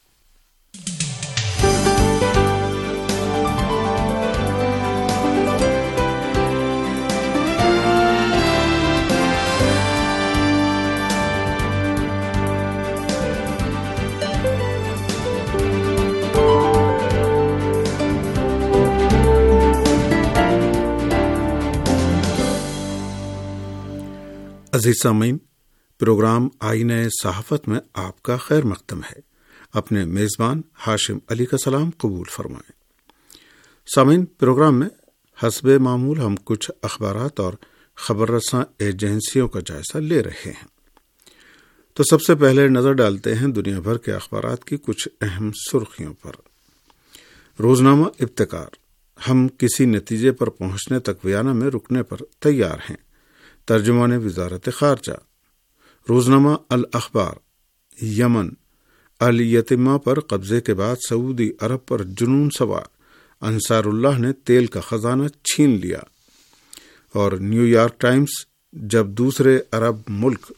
عزیز سامعین، پروگرام آئینہ صحافت میں آپ کا خیر مقدم ہے۔ اپنے میزبان ہاشم علی کا سلام قبول فرمائیں۔ سامعین، پروگرام میں حسب معمول ہم کچھ اخبارات اور خبر رساں ایجنسیوں کا جائزہ لے رہے ہیں۔ تو سب سے پہلے نظر ڈالتے ہیں دنیا بھر کے اخبارات کی کچھ اہم سرخیوں پر۔ روزنامہ ابتکار: ہم کسی نتیجے پر پہنچنے تک ویانا میں رکنے پر تیار ہیں، ترجمان وزارت خارجہ۔ روزنامہ الاخبار: یمن الیتیمہ پر قبضے کے بعد سعودی عرب پر جنون سوار، انصار اللہ نے تیل کا خزانہ چھین لیا۔ اور نیو یارک ٹائمز: جب دوسرے عرب ملک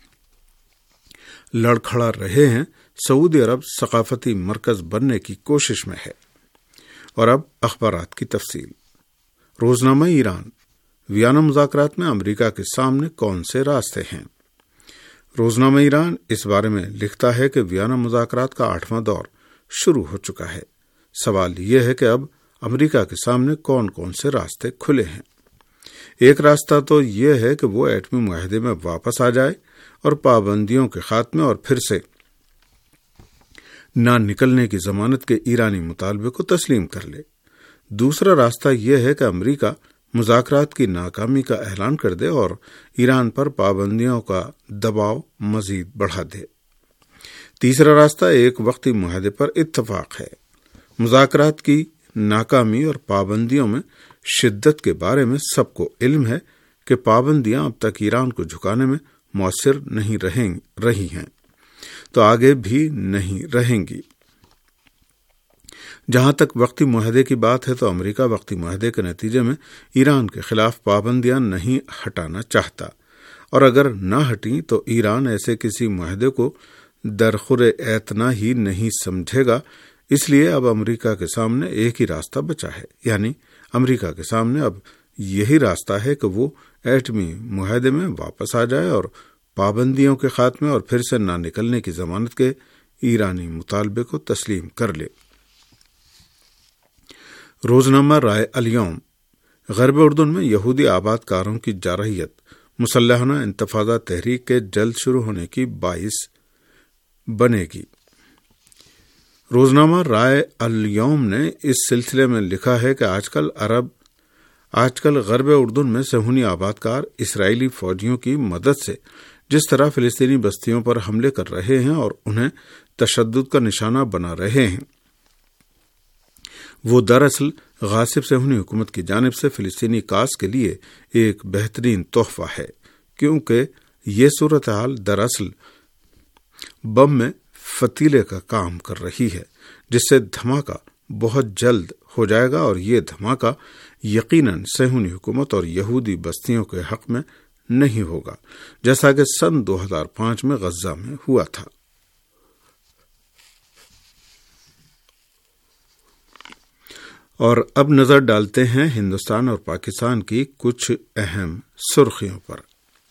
لڑکھڑا رہے ہیں، سعودی عرب ثقافتی مرکز بننے کی کوشش میں ہے۔ اور اب اخبارات کی تفصیل۔ روزنامہ ایران: ویانا مذاکرات میں امریکہ کے سامنے کون سے راستے ہیں؟ روزنامہ ایران اس بارے میں لکھتا ہے کہ ویانا مذاکرات کا 8واں دور شروع ہو چکا ہے۔ سوال یہ ہے کہ اب امریکہ کے سامنے کون کون سے راستے کھلے ہیں۔ ایک راستہ تو یہ ہے کہ وہ ایٹمی معاہدے میں واپس آ جائے اور پابندیوں کے خاتمے اور پھر سے نہ نکلنے کی ضمانت کے ایرانی مطالبے کو تسلیم کر لے۔ دوسرا راستہ یہ ہے کہ امریکہ مذاکرات کی ناکامی کا اعلان کر دے اور ایران پر پابندیوں کا دباؤ مزید بڑھا دے۔ تیسرا راستہ ایک وقتی معاہدے پر اتفاق ہے۔ مذاکرات کی ناکامی اور پابندیوں میں شدت کے بارے میں سب کو علم ہے کہ پابندیاں اب تک ایران کو جھکانے میں مؤثر نہیں رہی ہیں، تو آگے بھی نہیں رہیں گی۔ جہاں تک وقتی معاہدے کی بات ہے تو امریکہ وقتی معاہدے کے نتیجے میں ایران کے خلاف پابندیاں نہیں ہٹانا چاہتا، اور اگر نہ ہٹیں تو ایران ایسے کسی معاہدے کو درخور اعتنا ہی نہیں سمجھے گا۔ اس لیے اب امریکہ کے سامنے ایک ہی راستہ بچا ہے، یعنی امریکہ کے سامنے اب یہی راستہ ہے کہ وہ ایٹمی معاہدے میں واپس آ جائے اور پابندیوں کے خاتمے اور پھر سے نہ نکلنے کی ضمانت کے ایرانی مطالبے کو تسلیم کر لے۔ روزنامہ رائے الیوم غرب اردن میں یہودی آباد کاروں کی جارحیت مسلحانہ انتفاضہ تحریک کے جلد شروع ہونے کی باعث بنے گی۔ روزنامہ رائے الیوم نے اس سلسلے میں لکھا ہے کہ آج کل غرب اردن میں صہیونی آباد کار اسرائیلی فوجیوں کی مدد سے جس طرح فلسطینی بستیوں پر حملے کر رہے ہیں اور انہیں تشدد کا نشانہ بنا رہے ہیں، وہ دراصل غاصب صہیونی حکومت کی جانب سے فلسطینی کاز کے لیے ایک بہترین تحفہ ہے، کیونکہ یہ صورتحال دراصل بم میں فتیلے کا کام کر رہی ہے جس سے دھماکہ بہت جلد ہو جائے گا، اور یہ دھماکہ یقیناً صہیونی حکومت اور یہودی بستیوں کے حق میں نہیں ہوگا، جیسا کہ سن 2005 میں غزہ میں ہوا تھا۔ اور اب نظر ڈالتے ہیں ہندوستان اور پاکستان کی کچھ اہم سرخیوں پر۔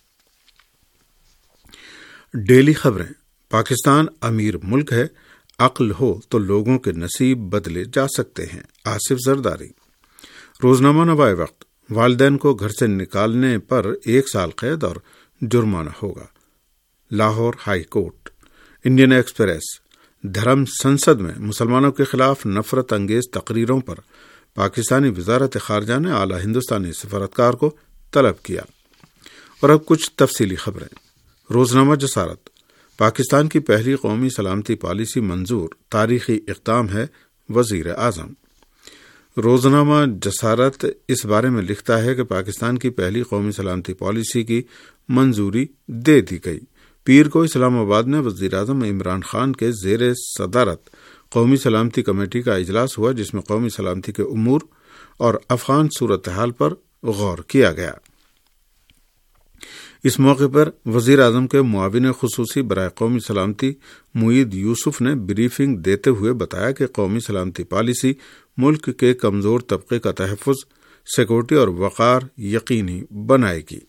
ڈیلی خبریں۔ پاکستان امیر ملک ہے، عقل ہو تو لوگوں کے نصیب بدلے جا سکتے ہیں، آصف زرداری۔ روزنامہ نوائے وقت۔ والدین کو گھر سے نکالنے پر 1 سال قید اور جرمانہ ہوگا، Lahore high court. Indian Express. Dharam Sansad میں مسلمانوں کے خلاف نفرت انگیز تقریروں پر پاکستانی وزارت خارجہ نے اعلی ہندوستانی سفارتکار کو طلب کیا۔ اور اب کچھ تفصیلی خبریں۔ روزنامہ جسارت۔ پاکستان کی پہلی قومی سلامتی پالیسی منظور، تاریخی اقدام ہے، وزیر اعظم۔ روزنامہ جسارت اس بارے میں لکھتا ہے کہ پاکستان کی پہلی قومی سلامتی پالیسی کی منظوری دے دی گئی۔ پیر کو اسلام آباد میں وزیر اعظم عمران خان کے زیر صدارت قومی سلامتی کمیٹی کا اجلاس ہوا، جس میں قومی سلامتی کے امور اور افغان صورتحال پر غور کیا گیا۔ اس موقع پر وزیر اعظم کے معاون خصوصی برائے قومی سلامتی معید یوسف نے بریفنگ دیتے ہوئے بتایا کہ قومی سلامتی پالیسی ملک کے کمزور طبقے کا تحفظ، سیکورٹی اور وقار یقینی بنائے گی۔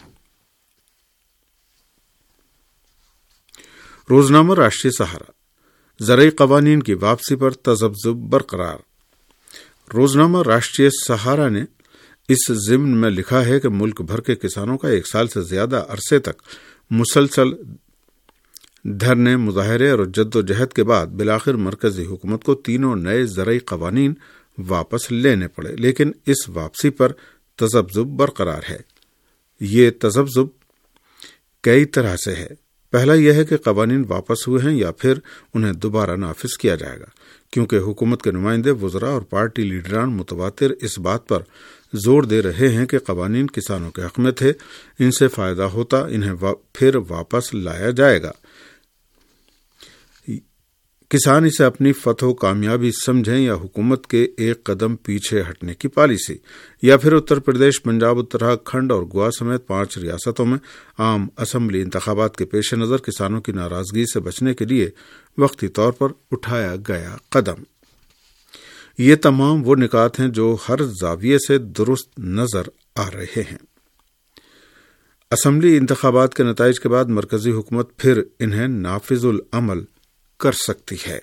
روزنامہ راشٹریہ سہارا۔ زرعی قوانین کی واپسی پر تذبذب برقرار۔ روزنامہ راشٹریہ سہارا نے اس ضمن میں لکھا ہے کہ ملک بھر کے کسانوں کا 1 سال سے زیادہ عرصے تک مسلسل دھرنے، مظاہرے اور جدوجہد کے بعد بالآخر مرکزی حکومت کو 3 نئے زرعی قوانین واپس لینے پڑے، لیکن اس واپسی پر تذبذب برقرار ہے۔ یہ تذبذب کئی طرح سے ہے۔ پہلا یہ ہے کہ قوانین واپس ہوئے ہیں یا پھر انہیں دوبارہ نافذ کیا جائے گا، کیونکہ حکومت کے نمائندے، وزراء اور پارٹی لیڈران متواتر اس بات پر زور دے رہے ہیں کہ قوانین کسانوں کے حق میں تھے، ان سے فائدہ ہوتا، انہیں پھر واپس لایا جائے گا۔ کسان اسے اپنی فتح و کامیابی سمجھیں یا حکومت کے ایک قدم پیچھے ہٹنے کی پالیسی، یا پھر اتر پردیش، پنجاب، اتراکھنڈ اور گوا سمیت 5 ریاستوں میں عام اسمبلی انتخابات کے پیش نظر کسانوں کی ناراضگی سے بچنے کے لیے وقتی طور پر اٹھایا گیا قدم۔ یہ تمام وہ نکات ہیں جو ہر زاویے سے درست نظر آ رہے ہیں۔ اسمبلی انتخابات کے نتائج کے بعد مرکزی حکومت پھر انہیں نافذ العمل کر سکتی ہے۔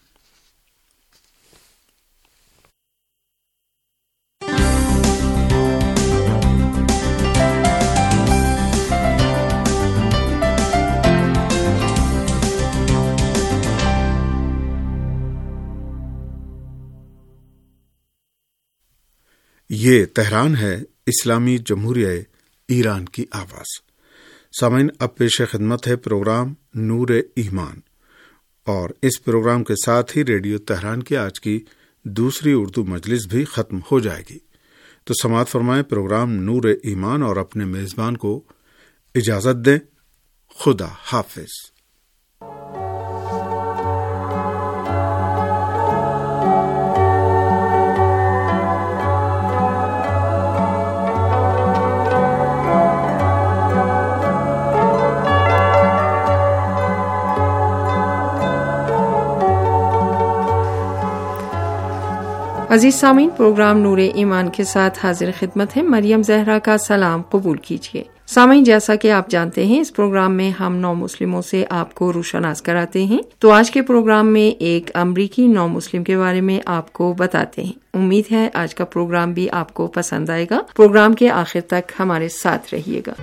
یہ تہران ہے، اسلامی جمہوریہ ایران کی آواز۔ سامعین، اب پیش خدمت ہے پروگرام نور ایمان، اور اس پروگرام کے ساتھ ہی ریڈیو تہران کی آج کی دوسری اردو مجلس بھی ختم ہو جائے گی۔ تو سماعت فرمائیں پروگرام نور ایمان اور اپنے میزبان کو اجازت دیں۔ خدا حافظ۔ عزیز سامعین، پروگرام نور ایمان کے ساتھ حاضر خدمت ہے۔ مریم زہرا کا سلام قبول کیجیے۔ سامعین، جیسا کہ آپ جانتے ہیں، اس پروگرام میں ہم نو مسلموں سے آپ کو روشناس کراتے ہیں، تو آج کے پروگرام میں ایک امریکی نو مسلم کے بارے میں آپ کو بتاتے ہیں۔ امید ہے آج کا پروگرام بھی آپ کو پسند آئے گا۔ پروگرام کے آخر تک ہمارے ساتھ رہیے گا۔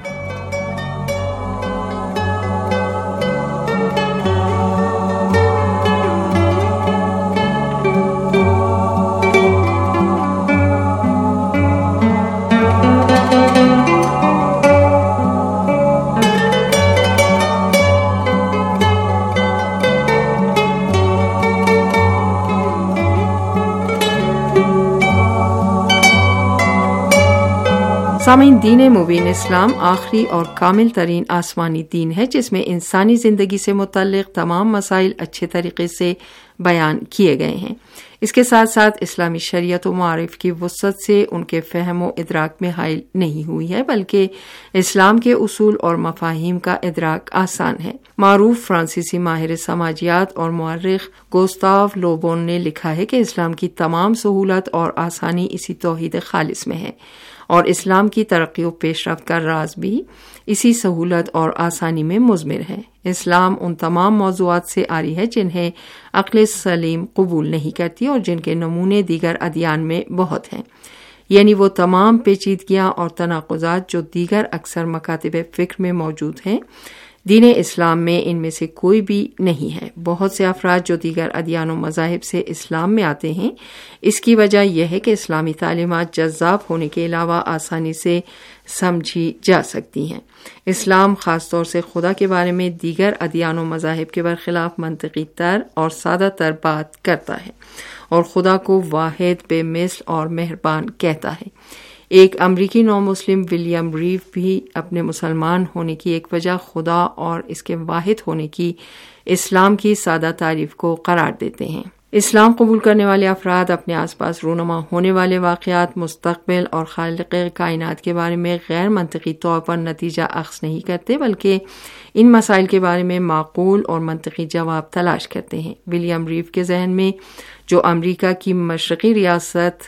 سامعین، دین مبین اسلام آخری اور کامل ترین آسمانی دین ہے، جس میں انسانی زندگی سے متعلق تمام مسائل اچھے طریقے سے بیان کیے گئے ہیں۔ اس کے ساتھ ساتھ اسلامی شریعت و معارف کی وسعت سے ان کے فہم و ادراک میں حائل نہیں ہوئی ہے، بلکہ اسلام کے اصول اور مفاہیم کا ادراک آسان ہے۔ معروف فرانسیسی ماہر سماجیات اور مورخ گوستاو لو بون نے لکھا ہے کہ اسلام کی تمام سہولت اور آسانی اسی توحید خالص میں ہے، اور اسلام کی ترقی و پیش رفت کا راز بھی اسی سہولت اور آسانی میں مضمر ہے۔ اسلام ان تمام موضوعات سے عاری ہے جنہیں عقل سلیم قبول نہیں کرتی اور جن کے نمونے دیگر ادیان میں بہت ہیں، یعنی وہ تمام پیچیدگیاں اور تناقضات جو دیگر اکثر مکاتب فکر میں موجود ہیں، دین اسلام میں ان میں سے کوئی بھی نہیں ہے۔ بہت سے افراد جو دیگر ادیان و مذاہب سے اسلام میں آتے ہیں، اس کی وجہ یہ ہے کہ اسلامی تعلیمات جذاب ہونے کے علاوہ آسانی سے سمجھی جا سکتی ہیں۔ اسلام خاص طور سے خدا کے بارے میں دیگر ادیان و مذاہب کے برخلاف منطقی تر اور سادہ تر بات کرتا ہے، اور خدا کو واحد، بے مثل اور مہربان کہتا ہے۔ ایک امریکی نو مسلم ولیم ریو بھی اپنے مسلمان ہونے کی ایک وجہ خدا اور اس کے واحد ہونے کی اسلام کی سادہ تعریف کو قرار دیتے ہیں۔ اسلام قبول کرنے والے افراد اپنے آس پاس رونما ہونے والے واقعات، مستقبل اور خالق کائنات کے بارے میں غیر منطقی طور پر نتیجہ اخذ نہیں کرتے، بلکہ ان مسائل کے بارے میں معقول اور منطقی جواب تلاش کرتے ہیں۔ ولیم ریو کے ذہن میں، جو امریکہ کی مشرقی ریاست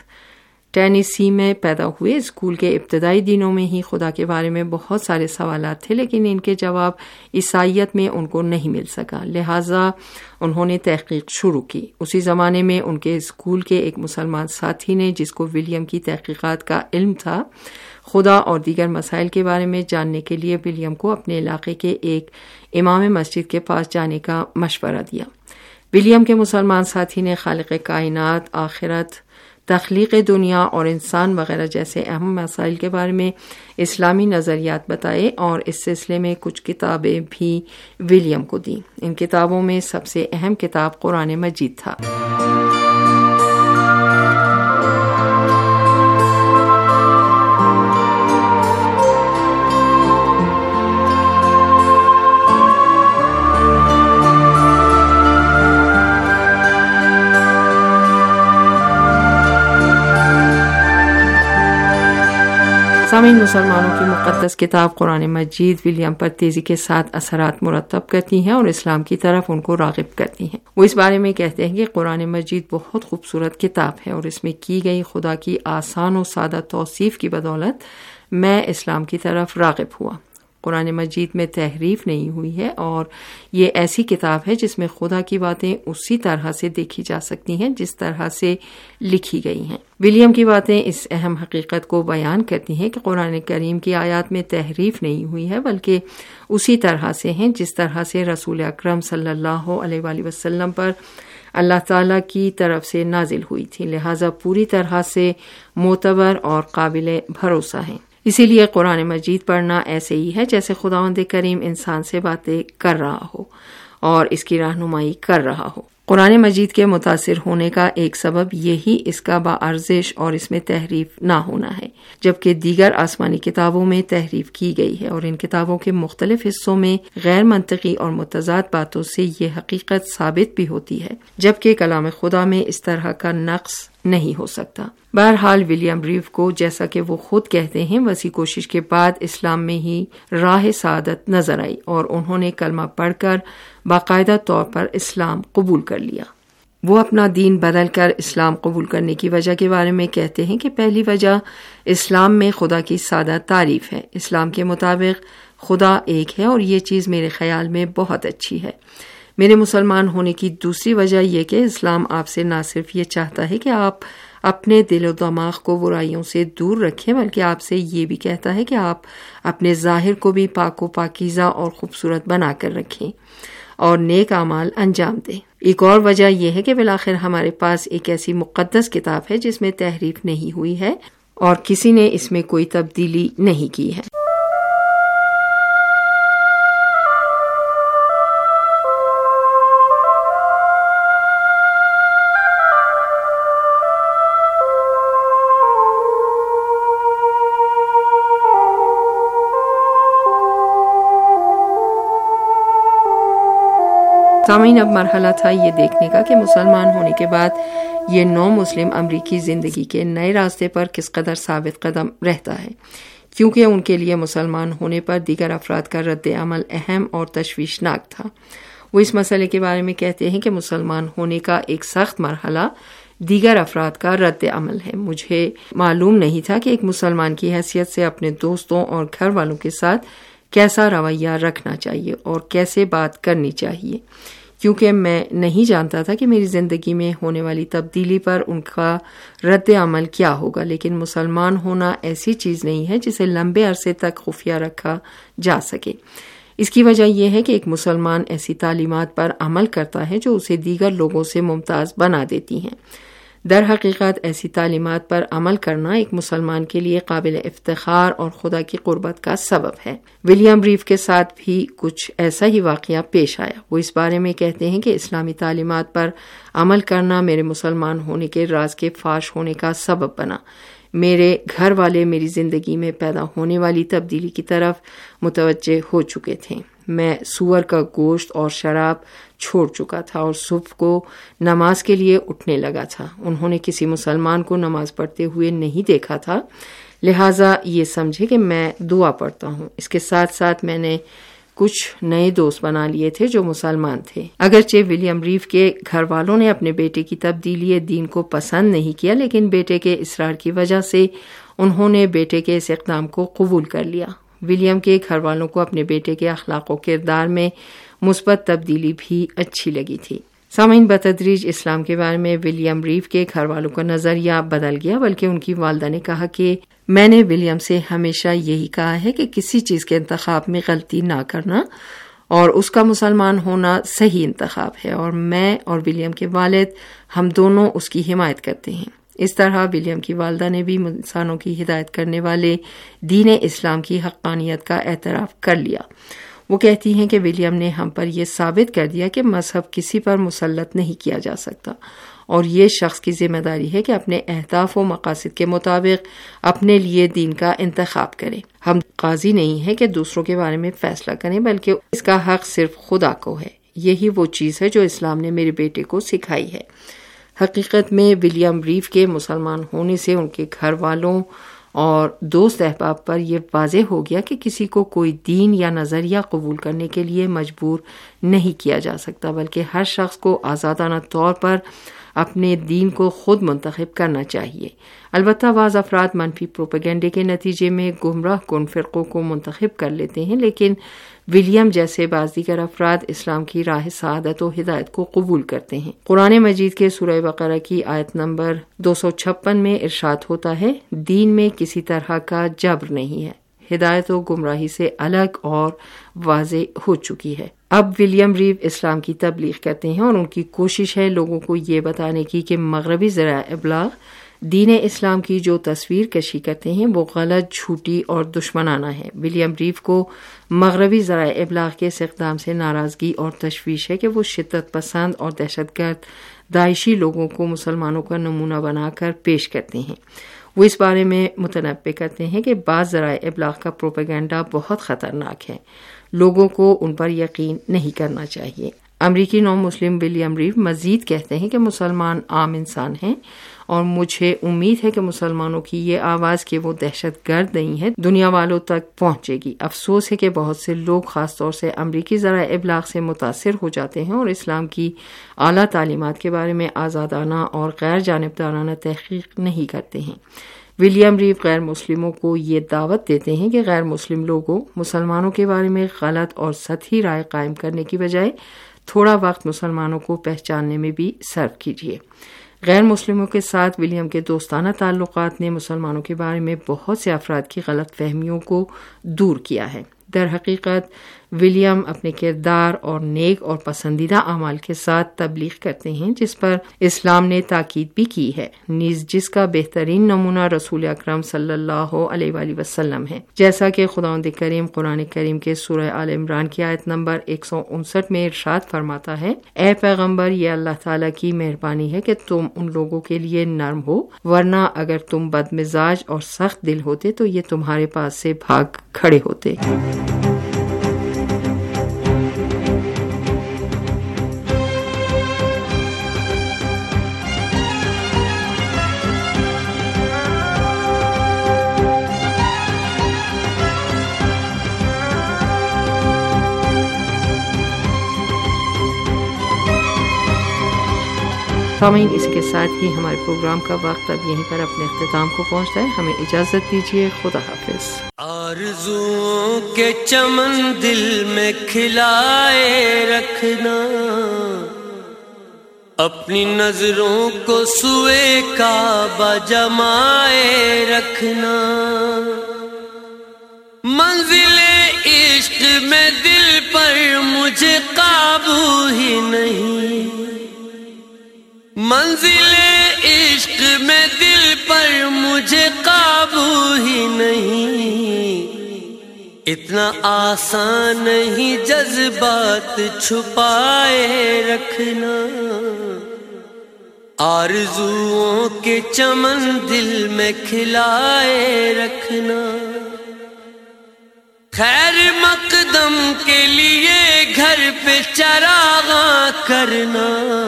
ٹینیسی میں پیدا ہوئے، اسکول کے ابتدائی دنوں میں ہی خدا کے بارے میں بہت سارے سوالات تھے، لیکن ان کے جواب عیسائیت میں ان کو نہیں مل سکا، لہٰذا انہوں نے تحقیق شروع کی۔ اسی زمانے میں ان کے اسکول کے ایک مسلمان ساتھی نے، جس کو ولیم کی تحقیقات کا علم تھا، خدا اور دیگر مسائل کے بارے میں جاننے کے لیے ولیم کو اپنے علاقے کے ایک امام مسجد کے پاس جانے کا مشورہ دیا۔ ولیم کے مسلمان ساتھی نے خالق کائنات، آخرت، تخلیق دنیا اور انسان وغیرہ جیسے اہم مسائل کے بارے میں اسلامی نظریات بتائے، اور اس سلسلے میں کچھ کتابیں بھی ولیم کو دیں۔ ان کتابوں میں سب سے اہم کتاب قرآن مجید تھا۔ سامعین، مسلمانوں کی مقدس کتاب قرآن مجید ولیم پر تیزی کے ساتھ اثرات مرتب کرتی ہیں اور اسلام کی طرف ان کو راغب کرتی ہیں۔ وہ اس بارے میں کہتے ہیں کہ قرآن مجید بہت خوبصورت کتاب ہے، اور اس میں کی گئی خدا کی آسان و سادہ توصیف کی بدولت میں اسلام کی طرف راغب ہوا۔ قرآن مجید میں تحریف نہیں ہوئی ہے، اور یہ ایسی کتاب ہے جس میں خدا کی باتیں اسی طرح سے دیکھی جا سکتی ہیں جس طرح سے لکھی گئی ہیں۔ ولیم کی باتیں اس اہم حقیقت کو بیان کرتی ہیں کہ قرآن کریم کی آیات میں تحریف نہیں ہوئی ہے، بلکہ اسی طرح سے ہیں جس طرح سے رسول اکرم صلی اللہ علیہ وآلہ وسلم پر اللہ تعالیٰ کی طرف سے نازل ہوئی تھی، لہٰذا پوری طرح سے معتبر اور قابل بھروسہ ہیں۔ اسی لیے قرآن مجید پڑھنا ایسے ہی ہے جیسے خداوند کریم انسان سے باتیں کر رہا ہو اور اس کی رہنمائی کر رہا ہو۔ قرآن مجید کے متاثر ہونے کا ایک سبب یہی اس کا باارزش اور اس میں تحریف نہ ہونا ہے، جبکہ دیگر آسمانی کتابوں میں تحریف کی گئی ہے، اور ان کتابوں کے مختلف حصوں میں غیر منطقی اور متضاد باتوں سے یہ حقیقت ثابت بھی ہوتی ہے، جبکہ کلام خدا میں اس طرح کا نقص نہیں ہو سکتا۔ بہرحال ولیم ریو کو، جیسا کہ وہ خود کہتے ہیں، وسیع کوشش کے بعد اسلام میں ہی راہ سعادت نظر آئی، اور انہوں نے کلمہ پڑھ کر باقاعدہ طور پر اسلام قبول کر لیا۔ وہ اپنا دین بدل کر اسلام قبول کرنے کی وجہ کے بارے میں کہتے ہیں کہ پہلی وجہ اسلام میں خدا کی سادہ تعریف ہے۔ اسلام کے مطابق خدا ایک ہے اور یہ چیز میرے خیال میں بہت اچھی ہے۔ میرے مسلمان ہونے کی دوسری وجہ یہ کہ اسلام آپ سے نہ صرف یہ چاہتا ہے کہ آپ اپنے دل و دماغ کو برائیوں سے دور رکھیں، بلکہ آپ سے یہ بھی کہتا ہے کہ آپ اپنے ظاہر کو بھی پاک و پاکیزہ اور خوبصورت بنا کر رکھیں اور نیک اعمال انجام دیں۔ ایک اور وجہ یہ ہے کہ بالآخر ہمارے پاس ایک ایسی مقدس کتاب ہے جس میں تحریف نہیں ہوئی ہے اور کسی نے اس میں کوئی تبدیلی نہیں کی ہے۔ سامعین، اب مرحلہ تھا یہ دیکھنے کا کہ مسلمان ہونے کے بعد یہ نو مسلم امریکی زندگی کے نئے راستے پر کس قدر ثابت قدم رہتا ہے، کیونکہ ان کے لیے مسلمان ہونے پر دیگر افراد کا رد عمل اہم اور تشویشناک تھا۔ وہ اس مسئلے کے بارے میں کہتے ہیں کہ مسلمان ہونے کا ایک سخت مرحلہ دیگر افراد کا رد عمل ہے۔ مجھے معلوم نہیں تھا کہ ایک مسلمان کی حیثیت سے اپنے دوستوں اور گھر والوں کے ساتھ کیسا رویہ رکھنا چاہیے اور کیسے بات کرنی چاہیے، کیونکہ میں نہیں جانتا تھا کہ میری زندگی میں ہونے والی تبدیلی پر ان کا رد عمل کیا ہوگا۔ لیکن مسلمان ہونا ایسی چیز نہیں ہے جسے لمبے عرصے تک خفیہ رکھا جا سکے۔ اس کی وجہ یہ ہے کہ ایک مسلمان ایسی تعلیمات پر عمل کرتا ہے جو اسے دیگر لوگوں سے ممتاز بنا دیتی ہیں۔ در حقیقت ایسی تعلیمات پر عمل کرنا ایک مسلمان کے لیے قابل افتخار اور خدا کی قربت کا سبب ہے۔ ولیم ریف کے ساتھ بھی کچھ ایسا ہی واقعہ پیش آیا۔ وہ اس بارے میں کہتے ہیں کہ اسلامی تعلیمات پر عمل کرنا میرے مسلمان ہونے کے راز کے فاش ہونے کا سبب بنا۔ میرے گھر والے میری زندگی میں پیدا ہونے والی تبدیلی کی طرف متوجہ ہو چکے تھے۔ میں سور کا گوشت اور شراب چھوڑ چکا تھا اور صبح کو نماز کے لیے اٹھنے لگا تھا۔ انہوں نے کسی مسلمان کو نماز پڑھتے ہوئے نہیں دیکھا تھا، لہٰذا یہ سمجھے کہ میں دعا پڑھتا ہوں۔ اس کے ساتھ ساتھ میں نے کچھ نئے دوست بنا لیے تھے جو مسلمان تھے۔ اگرچہ ولیم ریف کے گھر والوں نے اپنے بیٹے کی تبدیلی دین کو پسند نہیں کیا، لیکن بیٹے کے اصرار کی وجہ سے انہوں نے بیٹے کے اس اقدام کو قبول کر لیا۔ ولیم کے گھر والوں کو اپنے بیٹے کے اخلاق و کردار میں مثبت تبدیلی بھی اچھی لگی تھی۔ سامعین، بتدریج اسلام کے بارے میں ولیم ریف کے گھر والوں کا نظریہ بدل گیا، بلکہ ان کی والدہ نے کہا کہ میں نے ولیم سے ہمیشہ یہی کہا ہے کہ کسی چیز کے انتخاب میں غلطی نہ کرنا اور اس کا مسلمان ہونا صحیح انتخاب ہے، اور میں اور ولیم کے والد ہم دونوں اس کی حمایت کرتے ہیں۔ اس طرح ولیم کی والدہ نے بھی انسانوں کی ہدایت کرنے والے دین اسلام کی حقانیت کا اعتراف کر لیا۔ وہ کہتی ہیں کہ ولیم نے ہم پر یہ ثابت کر دیا کہ مذہب کسی پر مسلط نہیں کیا جا سکتا، اور یہ شخص کی ذمہ داری ہے کہ اپنے اہداف و مقاصد کے مطابق اپنے لیے دین کا انتخاب کرے۔ ہم قاضی نہیں ہیں کہ دوسروں کے بارے میں فیصلہ کریں، بلکہ اس کا حق صرف خدا کو ہے۔ یہی وہ چیز ہے جو اسلام نے میرے بیٹے کو سکھائی ہے۔ حقیقت میں ولیم ریف کے مسلمان ہونے سے ان کے گھر والوں اور دوست احباب پر یہ واضح ہو گیا کہ کسی کو کوئی دین یا نظریہ قبول کرنے کے لیے مجبور نہیں کیا جا سکتا، بلکہ ہر شخص کو آزادانہ طور پر اپنے دین کو خود منتخب کرنا چاہیے۔ البتہ بعض افراد منفی پروپیگنڈے کے نتیجے میں گمراہ کن فرقوں کو منتخب کر لیتے ہیں، لیکن ولیم جیسے بعض دیگر افراد اسلام کی راہ سعادت و ہدایت کو قبول کرتے ہیں۔ قرآن مجید کے سورہ بقرہ کی آیت نمبر 256 میں ارشاد ہوتا ہے، دین میں کسی طرح کا جبر نہیں ہے، ہدایت و گمراہی سے الگ اور واضح ہو چکی ہے۔ اب ولیم ریف اسلام کی تبلیغ کرتے ہیں اور ان کی کوشش ہے لوگوں کو یہ بتانے کی کہ مغربی ذرائع ابلاغ دین اسلام کی جو تصویر کشی کرتے ہیں وہ غلط، جھوٹی اور دشمنانہ ہے۔ ولیم ریف کو مغربی ذرائع ابلاغ کے اس اقدام سے ناراضگی اور تشویش ہے کہ وہ شدت پسند اور دہشت گرد داعشی لوگوں کو مسلمانوں کا نمونہ بنا کر پیش کرتے ہیں۔ وہ اس بارے میں متنبہ کرتے ہیں کہ بعض ذرائع ابلاغ کا پروپیگنڈا بہت خطرناک ہے، لوگوں کو ان پر یقین نہیں کرنا چاہیے۔ امریکی نو مسلم ولیم ریف مزید کہتے ہیں کہ مسلمان عام انسان ہیں اور مجھے امید ہے کہ مسلمانوں کی یہ آواز کہ وہ دہشت گرد نہیں ہے دنیا والوں تک پہنچے گی۔ افسوس ہے کہ بہت سے لوگ خاص طور سے امریکی ذرائع ابلاغ سے متاثر ہو جاتے ہیں اور اسلام کی اعلیٰ تعلیمات کے بارے میں آزادانہ اور غیر جانبدارانہ تحقیق نہیں کرتے ہیں۔ ولیم ریو غیر مسلموں کو یہ دعوت دیتے ہیں کہ غیر مسلم لوگوں مسلمانوں کے بارے میں غلط اور سطحی رائے قائم کرنے کی بجائے تھوڑا وقت مسلمانوں کو پہچاننے میں بھی صرف کیجیے۔ غیر مسلموں کے ساتھ ولیم کے دوستانہ تعلقات نے مسلمانوں کے بارے میں بہت سے افراد کی غلط فہمیوں کو دور کیا ہے۔ در حقیقت ولیم اپنے کردار اور نیک اور پسندیدہ اعمال کے ساتھ تبلیغ کرتے ہیں جس پر اسلام نے تاکید بھی کی ہے، نیز جس کا بہترین نمونہ رسول اکرم صلی اللہ علیہ وآلہ وسلم ہے، جیسا کہ خداوند کریم قرآن کریم کے سورہ آل عمران کی آیت نمبر 159 میں ارشاد فرماتا ہے، اے پیغمبر یہ اللہ تعالیٰ کی مہربانی ہے کہ تم ان لوگوں کے لیے نرم ہو، ورنہ اگر تم بد مزاج اور سخت دل ہوتے تو یہ تمہارے پاس سے بھاگ کھڑے ہوتے۔ سامعین، اس کے ساتھ ہی ہمارے پروگرام کا وقت اب یہیں پر اپنے اختتام کو پہنچتا ہے۔ ہمیں اجازت دیجیے، خدا حافظ۔ آرزوؤں کے چمن دل میں کھلائے رکھنا، اپنی نظروں کو سوئے کعبہ جمائے رکھنا، منزل عشق میں دل پر مجھے قابو ہی نہیں، منزل عشق میں دل پر مجھے قابو ہی نہیں، اتنا آسان نہیں جذبات چھپائے رکھنا، آرزوؤں کے چمن دل میں کھلائے رکھنا، خیر مقدم کے لیے گھر پہ چراغاں کرنا،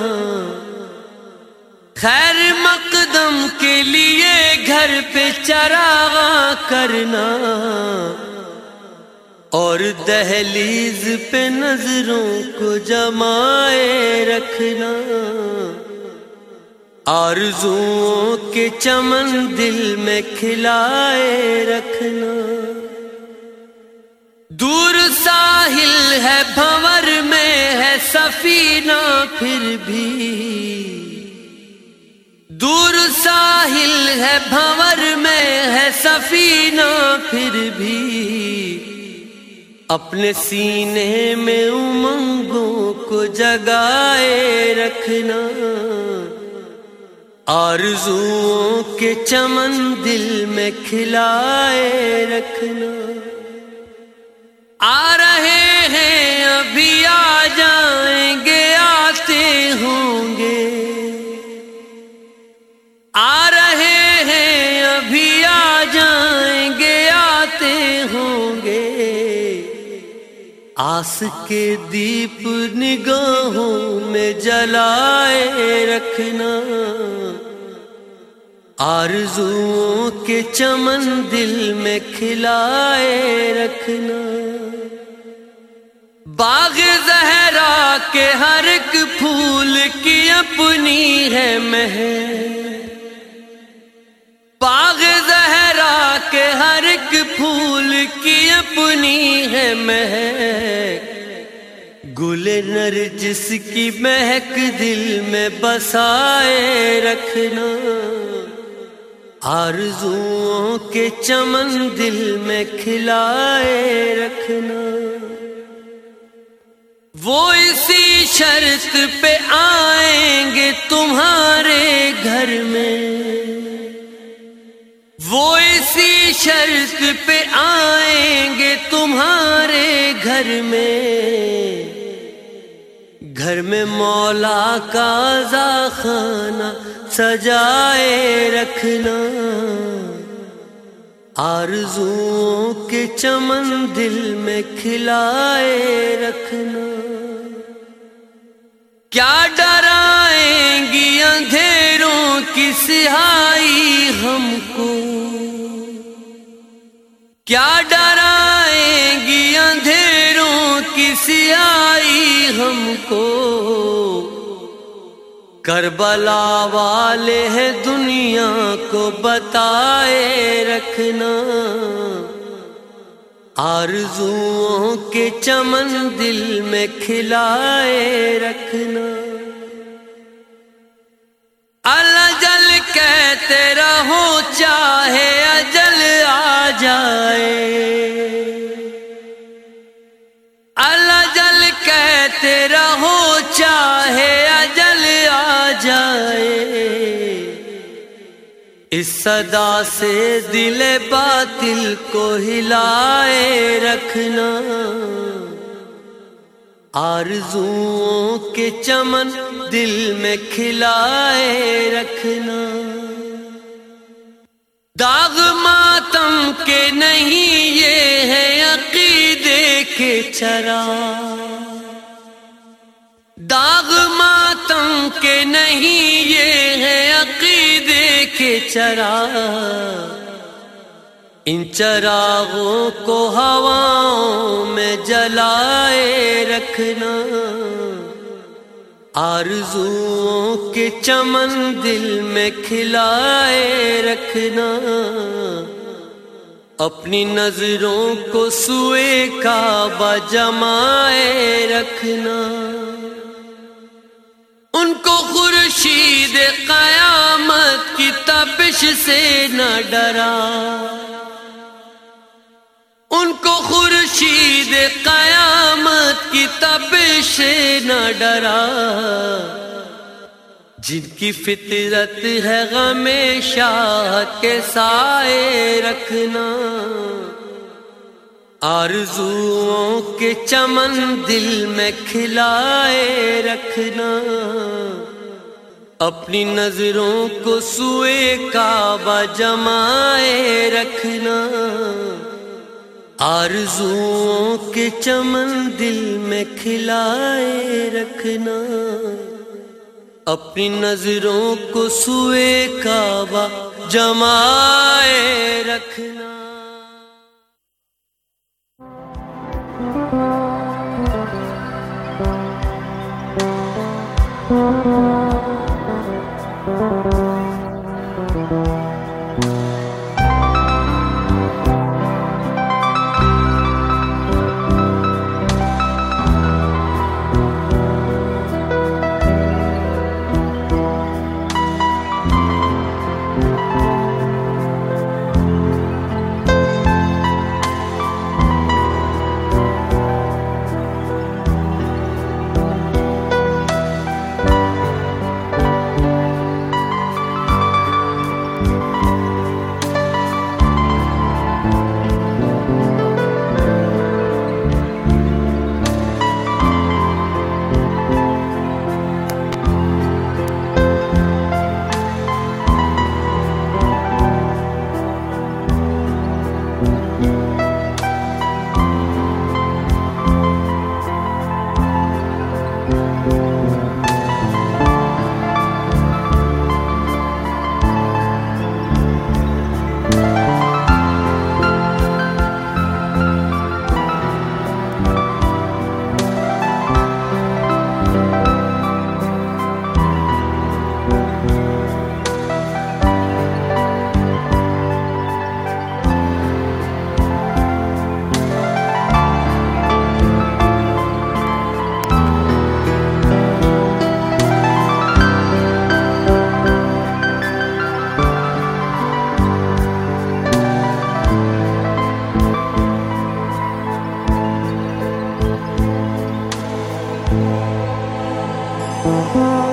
خیر مقدم کے لیے گھر پہ چراغاں کرنا، اور دہلیز پہ نظروں کو جمائے رکھنا، آرزوؤں کے چمن دل میں کھلائے رکھنا، دور ساحل ہے بھنور میں ہے سفینہ پھر بھی، دور ساحل ہے بھنور میں ہے سفینہ پھر بھی، اپنے سینے میں امنگوں کو جگائے رکھنا، آرزوؤں کے چمن دل میں کھلائے رکھنا، آ رہے ہیں ابھی آ جائیں گے آتے ہوں گے، آ رہے ہیں ابھی آ جائیں گے آتے ہوں گے، آس کے دیپ نگاہوں میں جلائے رکھنا، آرزوؤں کے چمن دل میں کھلائے رکھنا، باغ زہرا کے ہر ایک پھول کی اپنی ہے مہک، باغ زہرا کے ہر ایک پھول کی اپنی ہے مہک، گل نرجس کی مہک دل میں بسائے رکھنا، آرزوؤں کے چمن دل میں کھلائے رکھنا، وہ اسی شرط پہ آئیں گے تمہارے گھر میں، وہ اسی شرط پہ آئیں گے تمہارے گھر میں مولا کا خانہ سجائے رکھنا، آرزوؤں کے چمن دل میں کھلائے رکھنا، کیا ڈرائیں گی اندھیروں کی سیاہی ہم کو، کیا ڈرائیں گی اندھیروں کی سیاہی ہم کو، کربلا والے ہیں دنیا کو بتائے رکھنا، آرزوؤں کے چمن دل میں کھلائے رکھنا، اجل کہتے رہو چاہے اجل آ جائے، اجل کہتے رہو چاہے اجل آ جائے، اس صدا سے دل باطل کو ہلائے رکھنا، آرزوؤں کے چمن دل میں کھلائے رکھنا، داغ ماتم کے نہیں یہ ہے عقیدے کے چراغ، داغ ماتم کے نہیں یہ ہے عقیدے کے چراغ، ان چراغوں کو ہواؤں میں جلائے رکھنا، آرزوؤں کے چمن دل میں کھلائے رکھنا، اپنی نظروں کو سوئے کعبہ جمائے رکھنا، ان کو خورشید قیامت کی تپش سے نہ ڈرا، ان کو خورشید قیامت کی تپش سے نہ ڈرا، جن کی فطرت ہے غم شاہد کے سائے رکھنا، آرزوؤں کے چمن دل میں کھلائے رکھنا، اپنی نظروں کو سوئے کعبہ جمائے رکھنا، آرزوؤں کے چمن دل میں کھلائے رکھنا، اپنی نظروں کو سوئے کعبہ جمائے رکھنا۔ Thank you.